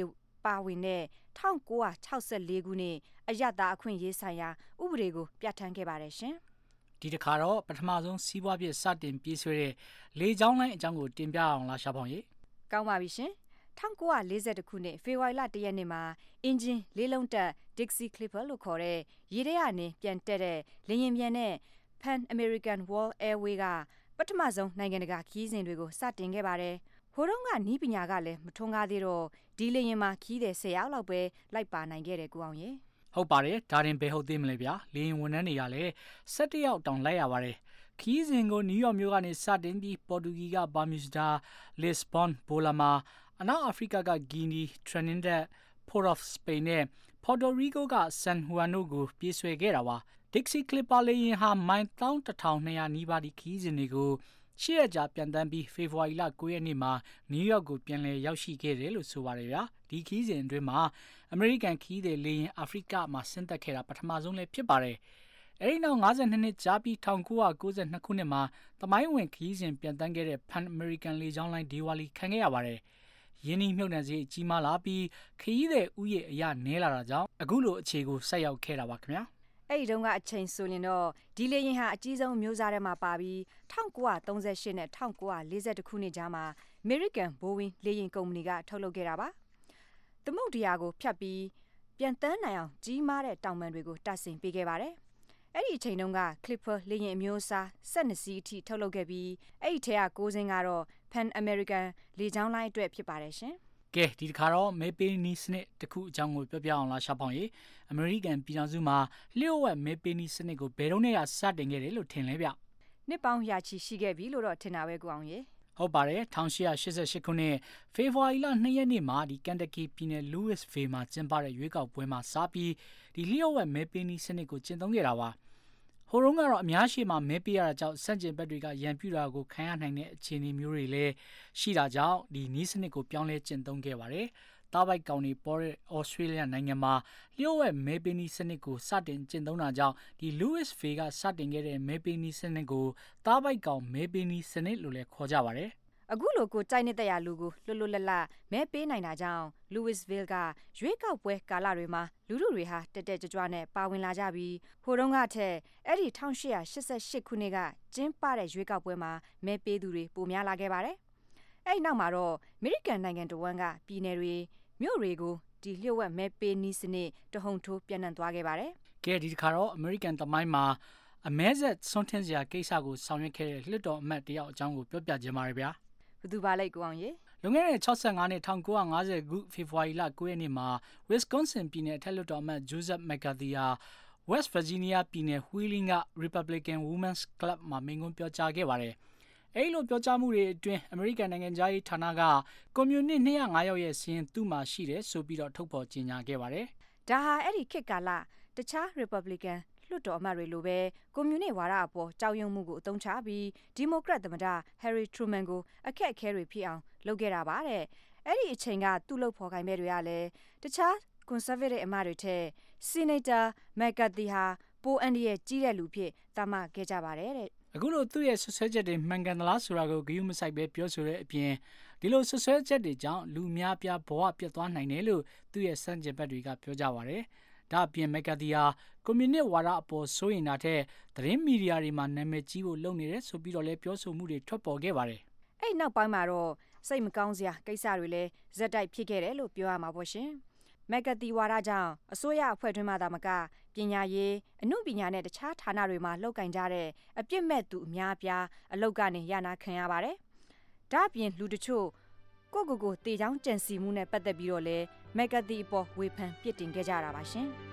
ပါဝင်တဲ့၁၉၆၄ခုနှစ်အယက်သားအခွင့်အရေးဆိုင်ရာဥပဒေကိုပြဋ္ဌာန်းခဲ့ပါတယ်ရှင်
ဒီတစ်ခါတော့ပထမဆုံးစီးပွားဖြစ်စတင်ပြေးဆွဲတဲ့လေကြောင်းလိုင်းအကြောင်းကိုတင်ပြအောင်လားရှာဖောင်ရေ
ကောင်းပါပြီရှင်၁၉၄၁ခုနှစ်ဖေဖော်ဝါရီလတရက်နေ့မှာအင်ဂျင်လေးလုံးတက် Dixie Clipper လို့ခေါ်တဲ့ရေထဲကနေပြန်တက်တဲ့လေယာဉ်ပြန်နဲ့ Pan American World Airways ကပထမဆုံးနိုင်ငံတကာခီးစဉ်တွေကိုစတင်ခဲ့ပါတယ်။ဟိုတုန်းကနီးပညာကလည်းမထွန်းကားသေးတော့ဒီလေယာဉ်မှာခီးတဲ့ဆယ်ယောက်လောက်ပဲလိုက်ပါနိုင်ခဲ့တယ်ကိုအောင်ရေ
ဟုတ်ပါတယ်ဒါရင်ဘယ်ဟုတ်သေးမလဲဗျာလေယာဉ်ဝန်ထမ်းတွေကလည်း၁၁ယောက်တောင်လိုက်ရပါတယ်ခီးစဉ်ကိုနယူးယောက်မြို့ကနေစတင်ပြီးပေါ်တူဂီကဘာမြူစတာလစ်ဘွန်ဘိုလာမာအနောက်အာဖရိကကဂီနီထရနင်ဒတ်ပို့တ်အော့ဖ်စပိန်နဲ့ပေါ်တိုရီကိုကဆန်ဟူဝါနိုကိုပြေးဆွဲခဲ့တာပါ Dixie Clipper လေယာဉ်ဟာမိုင်၁၁၂၀၀နီးပါးဒီခီးစဉ်တွေကိုရှေ့ရကြပြန်တန်းပြီးဖေဖော်ဝါရီလ၉ရက်နေ့မှာနယူးယောက်ကိုပြန်လည်ရောက်ရှိခဲ့တယ်လို့ဆိုပါတယ်ဗျာဒီခီးစဉ်အတွင်းမှာအမေရိကန်ခီးသည်လေယာဉ်အာဖရိကမှာဆင်းသက်ခဲ့တာပထမဆုံးလည်းဖြစ်ပါတယ်အဲဒီနောက်၅၂နှစ်ကြာပြီး၁၉၉၂ခုနှစ်မှာသမိုင်းဝင်ခီးစဉ်ပြန်တန်းခဲ့တဲ့ Pan American လေကြောင်းလိုင်းဒေဝါလီခံခဲ့ရပါတယ်ရင်းနှီးမြှုပ်နှံစရိတ်ကြီးမားလာပြီးခရီးသည်ဥယျာဉ်အရနည်းလာတာကြောင့်အခုလိုအခြေကိုဆက်ရောက်ခဲ့တာပါခင်ဗျာ
အဲ့ဒီတုန်းကအချိန်ဆိုရင်တော့ဒီလေယာဉ်ဟာအကြီးဆုံးမျိုးစားထဲမှာပါပြီး၁၉၃၈နဲ့၁၉၄၁ခုနှစ်ကြားမှာ American Boeing လေယာဉ်ကုမ္ပဏီကထုတ်လုပ်ခဲ့တာပါသမုဒ္ဒရာကိုဖြတ်ပြီးပြန်တန်းနိုင်အောင်ကြီးမားတဲ့တောင်ပံတွေကိုတတ်ဆင်ပေးခဲ့ပါတယ်အဲ့ဒီအချိန်တုန်းက Clipper လေယာဉ်အမျိုးအစား၁၂စီးအထိထုတ်လုပ်ခဲ့ပြီးအဲ့ဒီထဲက၉စင်းကတော့ Pan American လေကြောင်းလိုင်းအတွက်ဖြစ်ပါတယ်ရှင်
ကဲဒီတစ်ခါတော့မဲပေးနီးစနစ်တစ်ခုအကြောင်းကိုပြောပြအောင်လားရှာဖောင်ရေအမေရိကန်ပြည်ထောင်စုမှာလျှို့ဝှက်မဲပေးနီးစနစ်ကိုဘယ်တော့နဲ့စတင်ခဲ့တယ်လို့ထင်လဲဗျ
နှစ်ပေါင်းရာချီရှိခဲ့ပြီလို့တော့ထင်တာပဲကိုအောင်ရေ
ဟုတ်ပါတယ်၁၈၈၈ခုနှစ်ဖေဖော်ဝါရီလ၂ရက်နေ့မှာဒီကန်တကီပြည်နယ်လူးဝစ်ဗေးမှာကျင်းပတဲ့ရွေးကောက်ပွဲမှာစားပြီးဒီလျှို့ဝှက်မဲပေးနီးစနစ်ကိုကျင့်သုံးခဲ့တာပါဟိုတုန်းကတော့အများရှိမှမဲပေးရတာကြောင့်စန့်ကျင်ဘက်တွေကရန်ပြူတာကိုခံရနိုင်တဲ့အခြေအနေမျိုးတွေလည်းရှိတာကြောင့်ဒီနီးစနစ်ကိုပြောင်းလဲကျင့်သုံးခဲ့ပါတယ်။တားဘိုက်ကောင်တွေပေါ်တဲ့ဩစတြေးလျနိုင်ငံမှာလျှို့ဝှက်မဲပေးနီးစနစ်ကိုစတင်ကျင့်သုံးတာကြောင့်ဒီ Louis Fay ကစတင်ခဲ့တဲ့မဲပေးနီးစနစ်ကိုတားဘိုက်ကောင်မဲပေးနီးစနစ်လို့လည်းခေါ်ကြပါတယ်။
အခုလိုကိုကြိုက်နေတဲ့ရလူကိုလွတ်လွတ်လပ်လပ်မဲပေးနိုင်တာကြောင့် Louisville ကရွေးကောက်ပွဲကာလတွေမှာလူလူတွေဟာတက်တက်ကြွကြွနဲ့ပါဝင်လာကြပြီးဟိုတုန်းကထက်အဲ့ဒီ၁၈၈၈ခုနှစ်ကကျင်းပတဲ့ရွေးကောက်ပွဲမှာမဲပေးသူတွေပိုများလာခဲ့ပါတယ်။အဲ့ဒီနောက်မှာတော့ American နိုင်ငံတော်ဝန်ကပြည်နယ်တွေမြို့တွေကိုဒီလျှို့ဝှက်မဲပေးနည်းစနစ်တဟုန်ထိုးပြန့်နှံ့သွားခဲ့ပါတယ်
။ကဲဒီတစ်ခါတော့ American သမိုင်းမှာအမဲဆက်ဆွန့်ထင်းစရာကိစ္စကိုဆောင်ရွက်ခဲ့တဲ့လွှတ်တော်အမတ်တယောက်အကြောင်းကိုပြောပြခြင်းပါတယ်ဗျာ။
ဘယ်သူပါလိုက်ကိုအောင်ရေ
လွန်ခဲ့တဲ့၆၅နှစ်၁၉၅၀ခုဖေဖော်ဝါရီလ၉ရက်နေ့မှာ Wisconsin ပြည်နယ်အထက်လွှတ်တော်အမတ် Joseph McCarthy ဟာ West Virginia ပြည်နယ် Wheeling က Republican Women's Club မှာမိန့်ခွန်းပြောကြားခဲ့ပါတယ်။အဲဒီလိုပြောကြားမှုတွေအတွင်း American နိုင်ငံသားရေးဌာနကကွန်မြူနစ်၂၀၅ယောက်ရဲ့စီးရင်သူ့မှာရှိတယ်ဆိုပြီးတော့ထုတ်ဖော်ကြေညာခဲ့ပါတယ်
။ဒါဟာအဲ့ဒီခေတ်ကာလတခြား Republicanလွှတ်တော်အမတ်တွေလိုပဲကွန်မြူနစ်ဝါဒအပေါ်ကြောက်ရွံ့မှုကိုအသုံးချပြီးဒီမိုကရက်သမ္မတ Harry Truman ကိုအခက်အခဲတွေဖြစ်အောင်လုပ်ခဲ့တာပါတဲ့အဲ့ဒီအချိန်ကသူ့လုပ်ဖော်ကိုင်မဲ့တွေကလည်းတခြား conservative အမတ်တွေထက် Senator McCarthy ဟာပိုအန်ဒီရဲ့ကြီးတဲ့လူဖြစ်သတ်မှတ်ခဲ့ကြပါတယ်တဲ့
အခုလိုသူ့ရဲ့ဆွဆွဲချက်တွေမှန်ကန်သလားဆိုတာကိုဂရုမစိုက်ပဲပြောဆိုတဲ့အပြင်ဒီလိုဆွဆွဲချက်တွေကြောင့်လူများပြားဘဝပြတ်သွားနိုင်တယ်လို့သူ့ရဲ့စံကျင်ဘက်တွေကပြောကြပါတယ်ဒါအပြင်မက်ကတီဟာကွန်မြူနစ်ဝါဒအပေါ်စိုးရိမ်တာထက်သတင်းမီဒီယာတွေမှာနာမည်ကြီးဖို့လုပ်နေတယ်ဆိုပြီးတော့လည်းပြောဆိုမှုတွေထွက်ပေါ်ခဲ့ပါတယ်
။အဲ့နောက်ပိုင်းမှာတော့စိတ်မကောင်းစရာကိစ္စတွေလည်းဇက်တိုက်ဖြစ်ခဲ့တယ်လို့ပြောရမှာပေါ့ရှင်။မက်ကတီဝါဒကြောင့်အစိုးရအဖွဲ့တွင်းမှာသာမကပညာရေးအမှုပညာနဲ့တခြားဌာနတွေမှာလုပ်ကင်ကြတဲ့အပြစ်မဲ့သူအများအပြားအလောက်ကနေရနာခံရပါတယ်။ဒါအပြင်လူတချို့ကိုကိုကိုတေချောင်းကြံစီမှုနဲ့ပတ်သက်ပြီးတော့လဲမက်ကတီအပေါ်ဝေဖန်ပြစ်တင်ခဲ့ကြတာပါရှင်။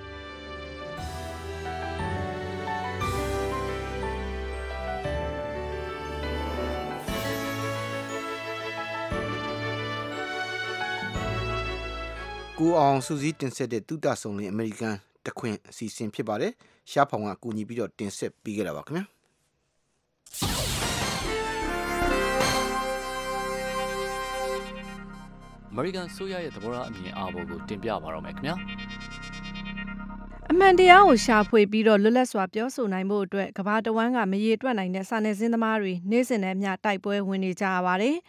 ကိုအောင်စူးစီးတင်ဆက်တဲ့တုဒဆုံလင်အမေရိကန်တခွင်အစီအစဉ်ဖြစ်ပါတယ်။ရှားဖောင်ကအကူအညီပြီးတော့တင်ဆက်ပေးခဲ့တာပါခင်ဗျာ။
အမေရိကန်ဆိုရရဲ့သဘောထားအမြင်အာဘော်ကိုတင်ပြပါတော့မယ်ခင်ဗျာ
အမှန်တရားကိုရှာဖွေပြီးတော့လွတ်လပ်စွာပြောဆိုနိုင်ဖို့အတွက်ကမ္ဘာတဝန်းကမရေတွက်နိုင်တဲ့စာနယ်ဇင်းသမားတွေနေ့စဉ်နဲ့အမျှတိုက်ပွဲဝင်နေကြရပါတယ်။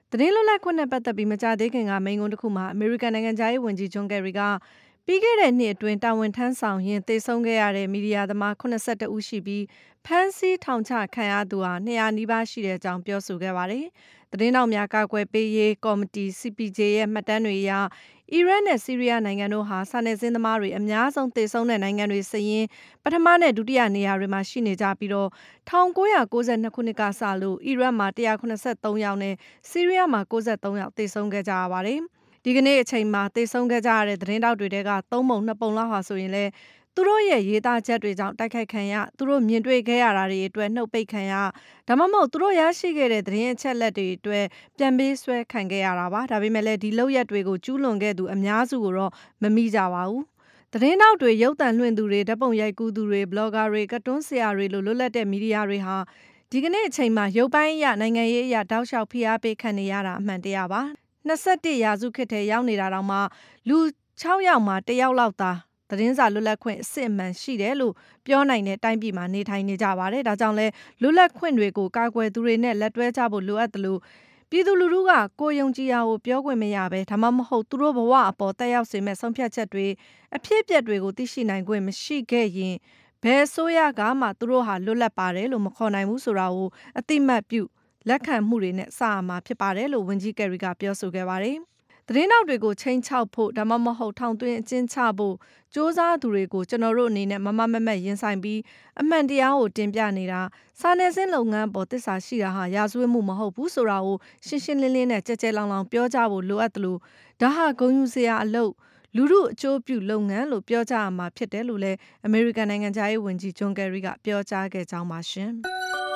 သတင်းလွတ်လပ်ခွင့်နဲ့ပတ်သက်ပြီးမကြသေးခင်ကမိန့်ခွန်းတစ်ခုမှာအမေရိကန်နိုင်ငံသားရေးဝန်ကြီးဂျွန်ကယ်ရီကပြီးခဲ့တဲ့နှစ်အတွင်းတာဝန်ထမ်းဆောင်ရင်းသေဆုံးခဲ့ရတဲ့မီဒီယာသမားeighty-oneဦးရှိပြီးဖမ်းဆီးထောင်ချခံရသူဟာtwo hundredနီးပါးရှိတဲ့အကြောင်းပြောဆိုခဲ့ပါတယ်။သတင်းတောက်များကာကွယ်ပေးရေးကော်မတီ C P J ရဲ့မှတ်တမ်းတွေအရအီရတ်နဲ့ဆီးရီးယားနိုင်ငံတို့ဟာစာနယ်ဇင်းသမားတွေအများဆုံးသေဆုံးတဲ့နိုင်ငံတွေစာရင်းပထမနဲ့ဒုတိယနေရာတွေမှာရှိနေကြပြီးတော့nineteen ninety-twoခုနှစ်ကစလို့အီရတ်မှာone hundred seventy-threeယောက်နဲ့ဆီးရီးယားမှာninety-threeယောက်သေဆုံးခဲ့ကြရပါတယ်။ဒီကနေ့အချိန်မှာသေဆုံးခဲ့ကြရတဲ့သတင်းတောက်တွေကသုံးပုံနှစ်ပုံလောက်ဟာဆိုရင်လည်းသူတို့ရဲ့ရေးသားချက်တွေကြောင့်တိုက်ခိုက်ခံရသူတို့မြင်တွေ့ခဲ့ရတာတွေအတွက်နှုတ်ပိတ်ခံရဒါမှမဟုတ်သူတို့ရရှိခဲ့တဲ့သတင်းအချက်လက်တွေအတွက်ပြန်ပေးဆွဲခံခဲ့ရတာပါဒါပေမဲ့လည်းဒီလောက်ရက်တွေကိုကျူးလွန်ခဲ့သူအများစုကိုတော့မမိကြပါဘူးသတင်းတောက်တွေရုပ်သံလွှင့်သူတွေဓာတ်ပုံရိုက်ကူးသူတွေဘလော့ဂါတွေကတ်တွန်းဆရာတွေလိုလွတ်လပ်တဲ့မီဒီယာတွေဟာဒီကနေ့အချိန်မှာရုပ်ပိုင်းအရနိုင်ငံရေးအရတောက်လျှောက်ဖိအားပေးခံနေရတာအမှန်တရားပါtwenty-firstရာစုခေတ်ထဲရောက်နေတာတောင်မှလူsixယောက်မှာoneယောက်လောက်သာသတင်းစာလွတ်လပ်ခွင့်အစစ်အမှန်ရှိတယ်လို့ပြောနိုင်တဲ့တိုင်းပြည်မှာနေထိုင်နေကြပါတယ်။ဒါကြောင့်လဲလွတ်လပ်ခွင့်တွေကိုကာကွယ်သူတွေနဲ့လက်တွဲကြဖို့လိုအပ်တယ်လို့ပြည်သူလူထုကကိုယုံကြည်ရာကိုပြောခွင့်မရပဲဒါမှမဟုတ်သူတို့ဘဝအပေါ်တက်ရောက်စေမဲ့ဆုံးဖြတ်ချက်တွေအဖြစ်အပျက်တွေကိုသိရှိနိုင်ခွင့်မရှိခဲ့ရင်ဘယ်ဆိုရကမှသူတို့ဟာလွတ်လပ်ပါတယ်လို့မခေါ်နိုင်ဘူးဆိုတာကိုအတိမတ်ပြုလက်ခံမှုတွေနဲ့စရမှာဖြစ်ပါတယ်လို့ဝန်ကြီးကယ်ရီကပြောဆိုခဲ့ပါတယ်။သတင်းတောက်တွေကိုချိန်ချောက်ဖို့ဒါမှမဟုတ်ထောင်သွင်းအကျဉ်းချဖို့စ조사သူတွေကိုကျွန်တော်တို့အနေနဲ့မမမမတ်ရင်ဆိုင်ပြီးအမှန်တရားကိုတင်ပြနေတာစာနယ်ဇင်းလုပ်ငန်းပေါ်သစ္စာရှိတာဟာရာဇဝတ်မှုမဟုတ်ဘူးဆိုတာကိုရှင်းရှင်းလင်းလင်းနဲ့ကြဲကြဲလောင်လောင်ပြောကြဖို့လိုအပ်တယ်လို့ဒါဟာဂုဏ်ယူစရာအလုပ်လူမှုအကျိုးပြုလုပ်ငန်းလို့ပြောကြရမှာဖြစ်တယ်လို့လည်းအမေရိကန်နိုင်ငံသားရေးဝန်ကြီးဂျွန်ကယ်ရီကပြောကြားခဲ့ကြောင်းပါရှင်။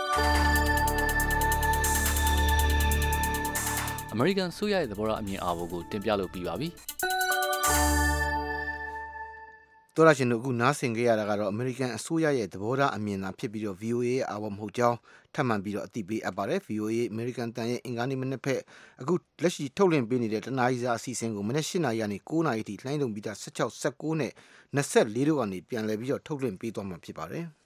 အမေရိကန်ဆိုရရဲ့သဘောထားအမြင်အာဘော်ကိုတင်ပြလို့ပြီးပါပြီ
။တော်ရရှင်တို့အခုနားဆင်ကြရတာကတော့အမေရိကန်အစိုးရရဲ့သဘောထားအမြင်သာဖြစ်ပြီးတော့ V O A ရဲ့အာဘော်မဟုတ်ကြောင်းထပ်မံပြီးတော့အသိပေးအပ်ပါတယ်။ V O A အမေရိကန်တန်ရဲ့အင်္ဂါနေ့မနေ့ဖက်အခုလက်ရှိထုတ်လွှင့်ပေးနေတဲ့တနားရီစာအစီအစဉ်ကိုမနေ့eightနာရီကနေnineနာရီထိလိုင်းလုံးပြီးတာsixteen, nineteenနဲ့twenty-fourတို့ကနေပြန်လည်ပြီးတော့ထုတ်လွှင့်ပေးသွားမှာဖြစ်ပါတယ်။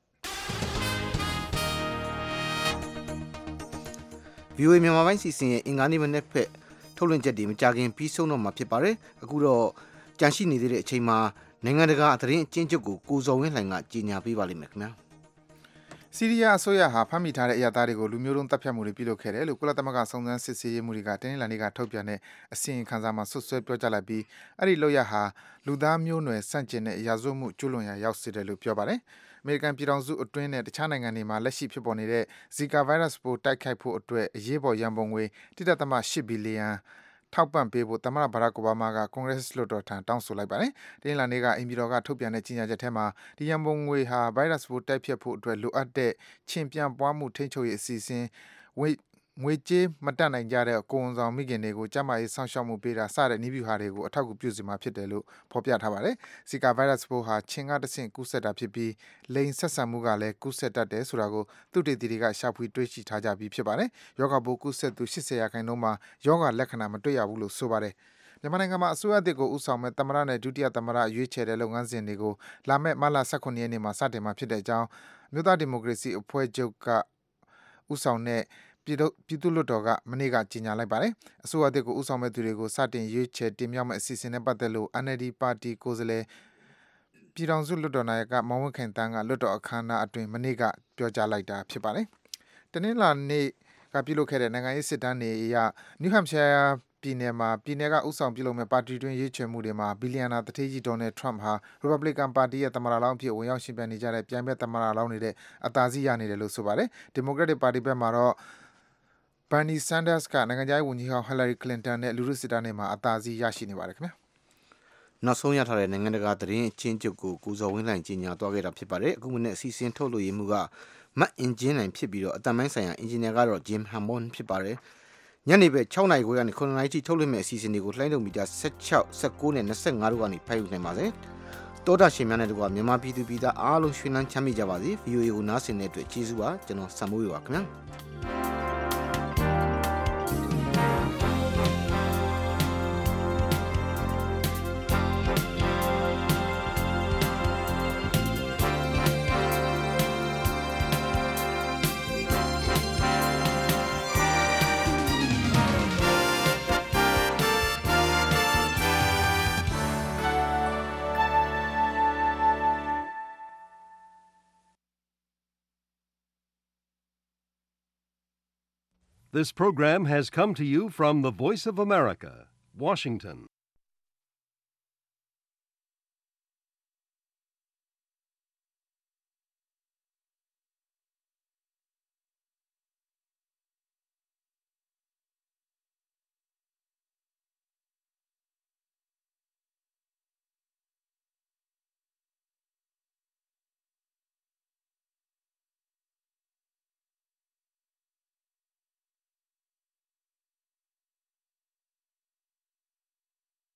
V O A မြန်မာပိုင်းစီစဉ်ရဲ့အင်္ဂါနေ့မနေ့ဖက်ထုတ်လွှင့်ချက်တွေမကြခင်ပြီးဆုံးတော့မှာဖြစ်ပါတယ်။အခုတော့ကြန့်ရှိနေသေးတဲ့အချိန်မှာနိုင်ငံတကာသတင်းအကျဉ်းချုပ်ကိုကိုဇော်ဝင်းလှိုင်ကကြီးညာပေးပါလိမ့်မယ်ခင်ဗျာ
။ဆီးရီးယားအစိုးရဟာဖမ်းမိထားတဲ့အရာသားတွေကိုလူမျိုးတုံးတပ်ဖြတ်မှုတွေပြုလုပ်ခဲ့တယ်လို့ကုလသမဂ္ဂစုံစမ်းစစ်ဆေးရေးမှုတွေကတင်းလာနေကထုတ်ပြန်တဲ့အစီရင်ခံစာမှာဆွဆွဲပြောကြားလိုက်ပြီးအဲ့ဒီလုပ်ရဟာလူသားမျိုးနွယ်ဆန့်ကျင်တဲ့ရာဇဝတ်မှုကျူးလွန်ရာရောက်စေတယ်လို့ပြောပါတယ်။အမေရိကန်ပြည်ထောင်စုအတွင်းနဲ့တခြားနိုင်ငံတွေမှာလက်ရှိဖြစ်ပေါ်နေတဲ့ Zika virus ပိုးတိုက်ခိုက်ဖို့အတွက်အရေးပေါ်ရန်ပုံငွေone point eightဘီလီယံထောက်ပံ့ပေးဖို့သမ္မတဘရက်အိုဘားမားကကွန်ဂရက်လွှတ်တော်ထံတောင်းဆိုလိုက်ပါတယ်။တင်းလာနေကအင်ပြည်တော်ကထုတ်ပြန်တဲ့ကြေညာချက်ထဲမှာဒီရန်ပုံငွေဟာ virus ပိုးတိုက်ဖျက်ဖို့အတွက်လိုအပ်တဲ့ချင်းပြန့်ပွားမှုထိန်းချုပ်ရေးအစီအစဉ်ဝေငွေကြေးမတက်နိုင်ကြတဲ့ကိုဝန်ဆောင်မိခင်တွေကိုကျန်းမာရေးစောင့်ရှောက်မှုပေးတာစတဲ့နည်းဗျူဟာတွေကိုအထောက်အကူပြုစေမှာဖြစ်တယ်လို့ဖော်ပြထားပါတယ်။ Zika virus ပိုးဟာချင်းကတဆင့်ကူးစက်တာဖြစ်ပြီးလိင်ဆက်ဆံမှုကလည်းကူးစက်တတ်တယ်ဆိုတာကိုသုတေသီတွေကရှာဖွေတွေ့ရှိထားကြပြီးဖြစ်ပါတယ်။ယောဂပိုးကူးစက်သူeightyရာခိုင်နှုန်းမှာယောဂလက္ခဏာမတွေ့ရဘူးလို့ဆိုပါတယ်။မြန်မာနိုင်ငံမှာအစိုးရတစ်ကိုဥဆောင်မဲ့သမ္မတနဲ့ဒုတိယသမ္မတရွေးချယ်တဲ့လုပ်ငန်းစဉ်တွေကိုလာမယ့်မတ်လnineteenရက်နေ့မှာစတင်မှာဖြစ်တဲ့အကြောင်းမြို့သားဒီမိုကရေစီအဖွဲ့ချုပ်ကဥဆောင်တဲ့ပြည်သူပြည်သူ့လွှတ်တော်ကမနေ့ကကြေညာလိုက်ပါတယ်။အစိုးရအသစ်ကိုဥဆောင်မဲ့သူတွေကိုစတင်ရွေးချယ်တင်မြှောက်မဲ့အစီအစဉ်နဲ့ပတ်သက်လို့ N L D ပါတီကိုယ်စားလှယ်ပြည်ထောင်စုလွှတ်တော်နာယကမောင်ဝင်းခင်တန်းကလွှတ်တော်အခမ်းအနားအတွင်းမနေ့ကပြောကြားလိုက်တာဖြစ်ပါတယ်။တနင်္လာနေ့ကပြုလုပ်ခဲ့တဲ့နိုင်ငံရေးစစ်တမ်းတွေအရ New Hampshire ပြည်နယ်မှာပြည်နယ်ကဥဆောင်ပြုလုပ်မဲ့ပါတီတွင်းရွေးချယ်မှုတွေမှာဘီလီယံနာတထေးကြီးဒေါ်နယ်ထရမ့်ဟာ Republican ပါတီရဲ့သမ္မတလောင်းအဖြစ်ဝင်ရောက်ရှင်ပြိုင်နေကြတဲ့ပြိုင်ဘက်သမ္မတလောင်းတွေတဲ့အသာစီးရနေတယ်လို့ဆိုပါတယ်။ Democratic ပါတီဘက်မှာတော့Bernie Sanders ကနိုင်ငံခြားရေးဝန်ကြီးဟောင်း Hillary Clinton နဲ့လူထုစစ်တမ်းတွေမှာအသာစီးရရှိနေပါတယ်ခင်ဗျာ
နောက်ဆုံးရထားတဲ့နိုင်ငံတကာသတင်းအချင်းချုပ်ကိုကိုဇော်ဝင်းလှိုင်ကြီးညာသွားခဲ့တာဖြစ်ပါတယ်အခုမနေ့အစီအစဉ်ထုတ်လို့ရမှုကမတ်အင်ဂျင်နိုင်ဖြစ်ပြီးတော့အတန်ပိုင်းဆိုင်ရာအင်ဂျင်နီယာကတော့ Jim Hammond ဖြစ်ပါတယ်ညနေပဲsixနာရီခွဲကနေnineနာရီထိထုတ်လွှင့်မဲ့အစီအစဉ်တွေကိုလှိုင်းလုံးမီတာsixteen, nineteenနဲ့twenty-fiveတို့ကနေဖတ်ယူနိုင်ပါတယ်တောတာရှင်များနဲ့တကွာမြန်မာပြည်သူပြည်သားအားလုံးရွှင်လန်းချမ်းမြေ့ကြပါစေ V O A ကိုနားဆင်တဲ့အတွက်ကျေးဇူးပါကျွန်တော်ဆမ်မိုးရပါခင်ဗျာ
This program has come to you from the Voice of America, Washington.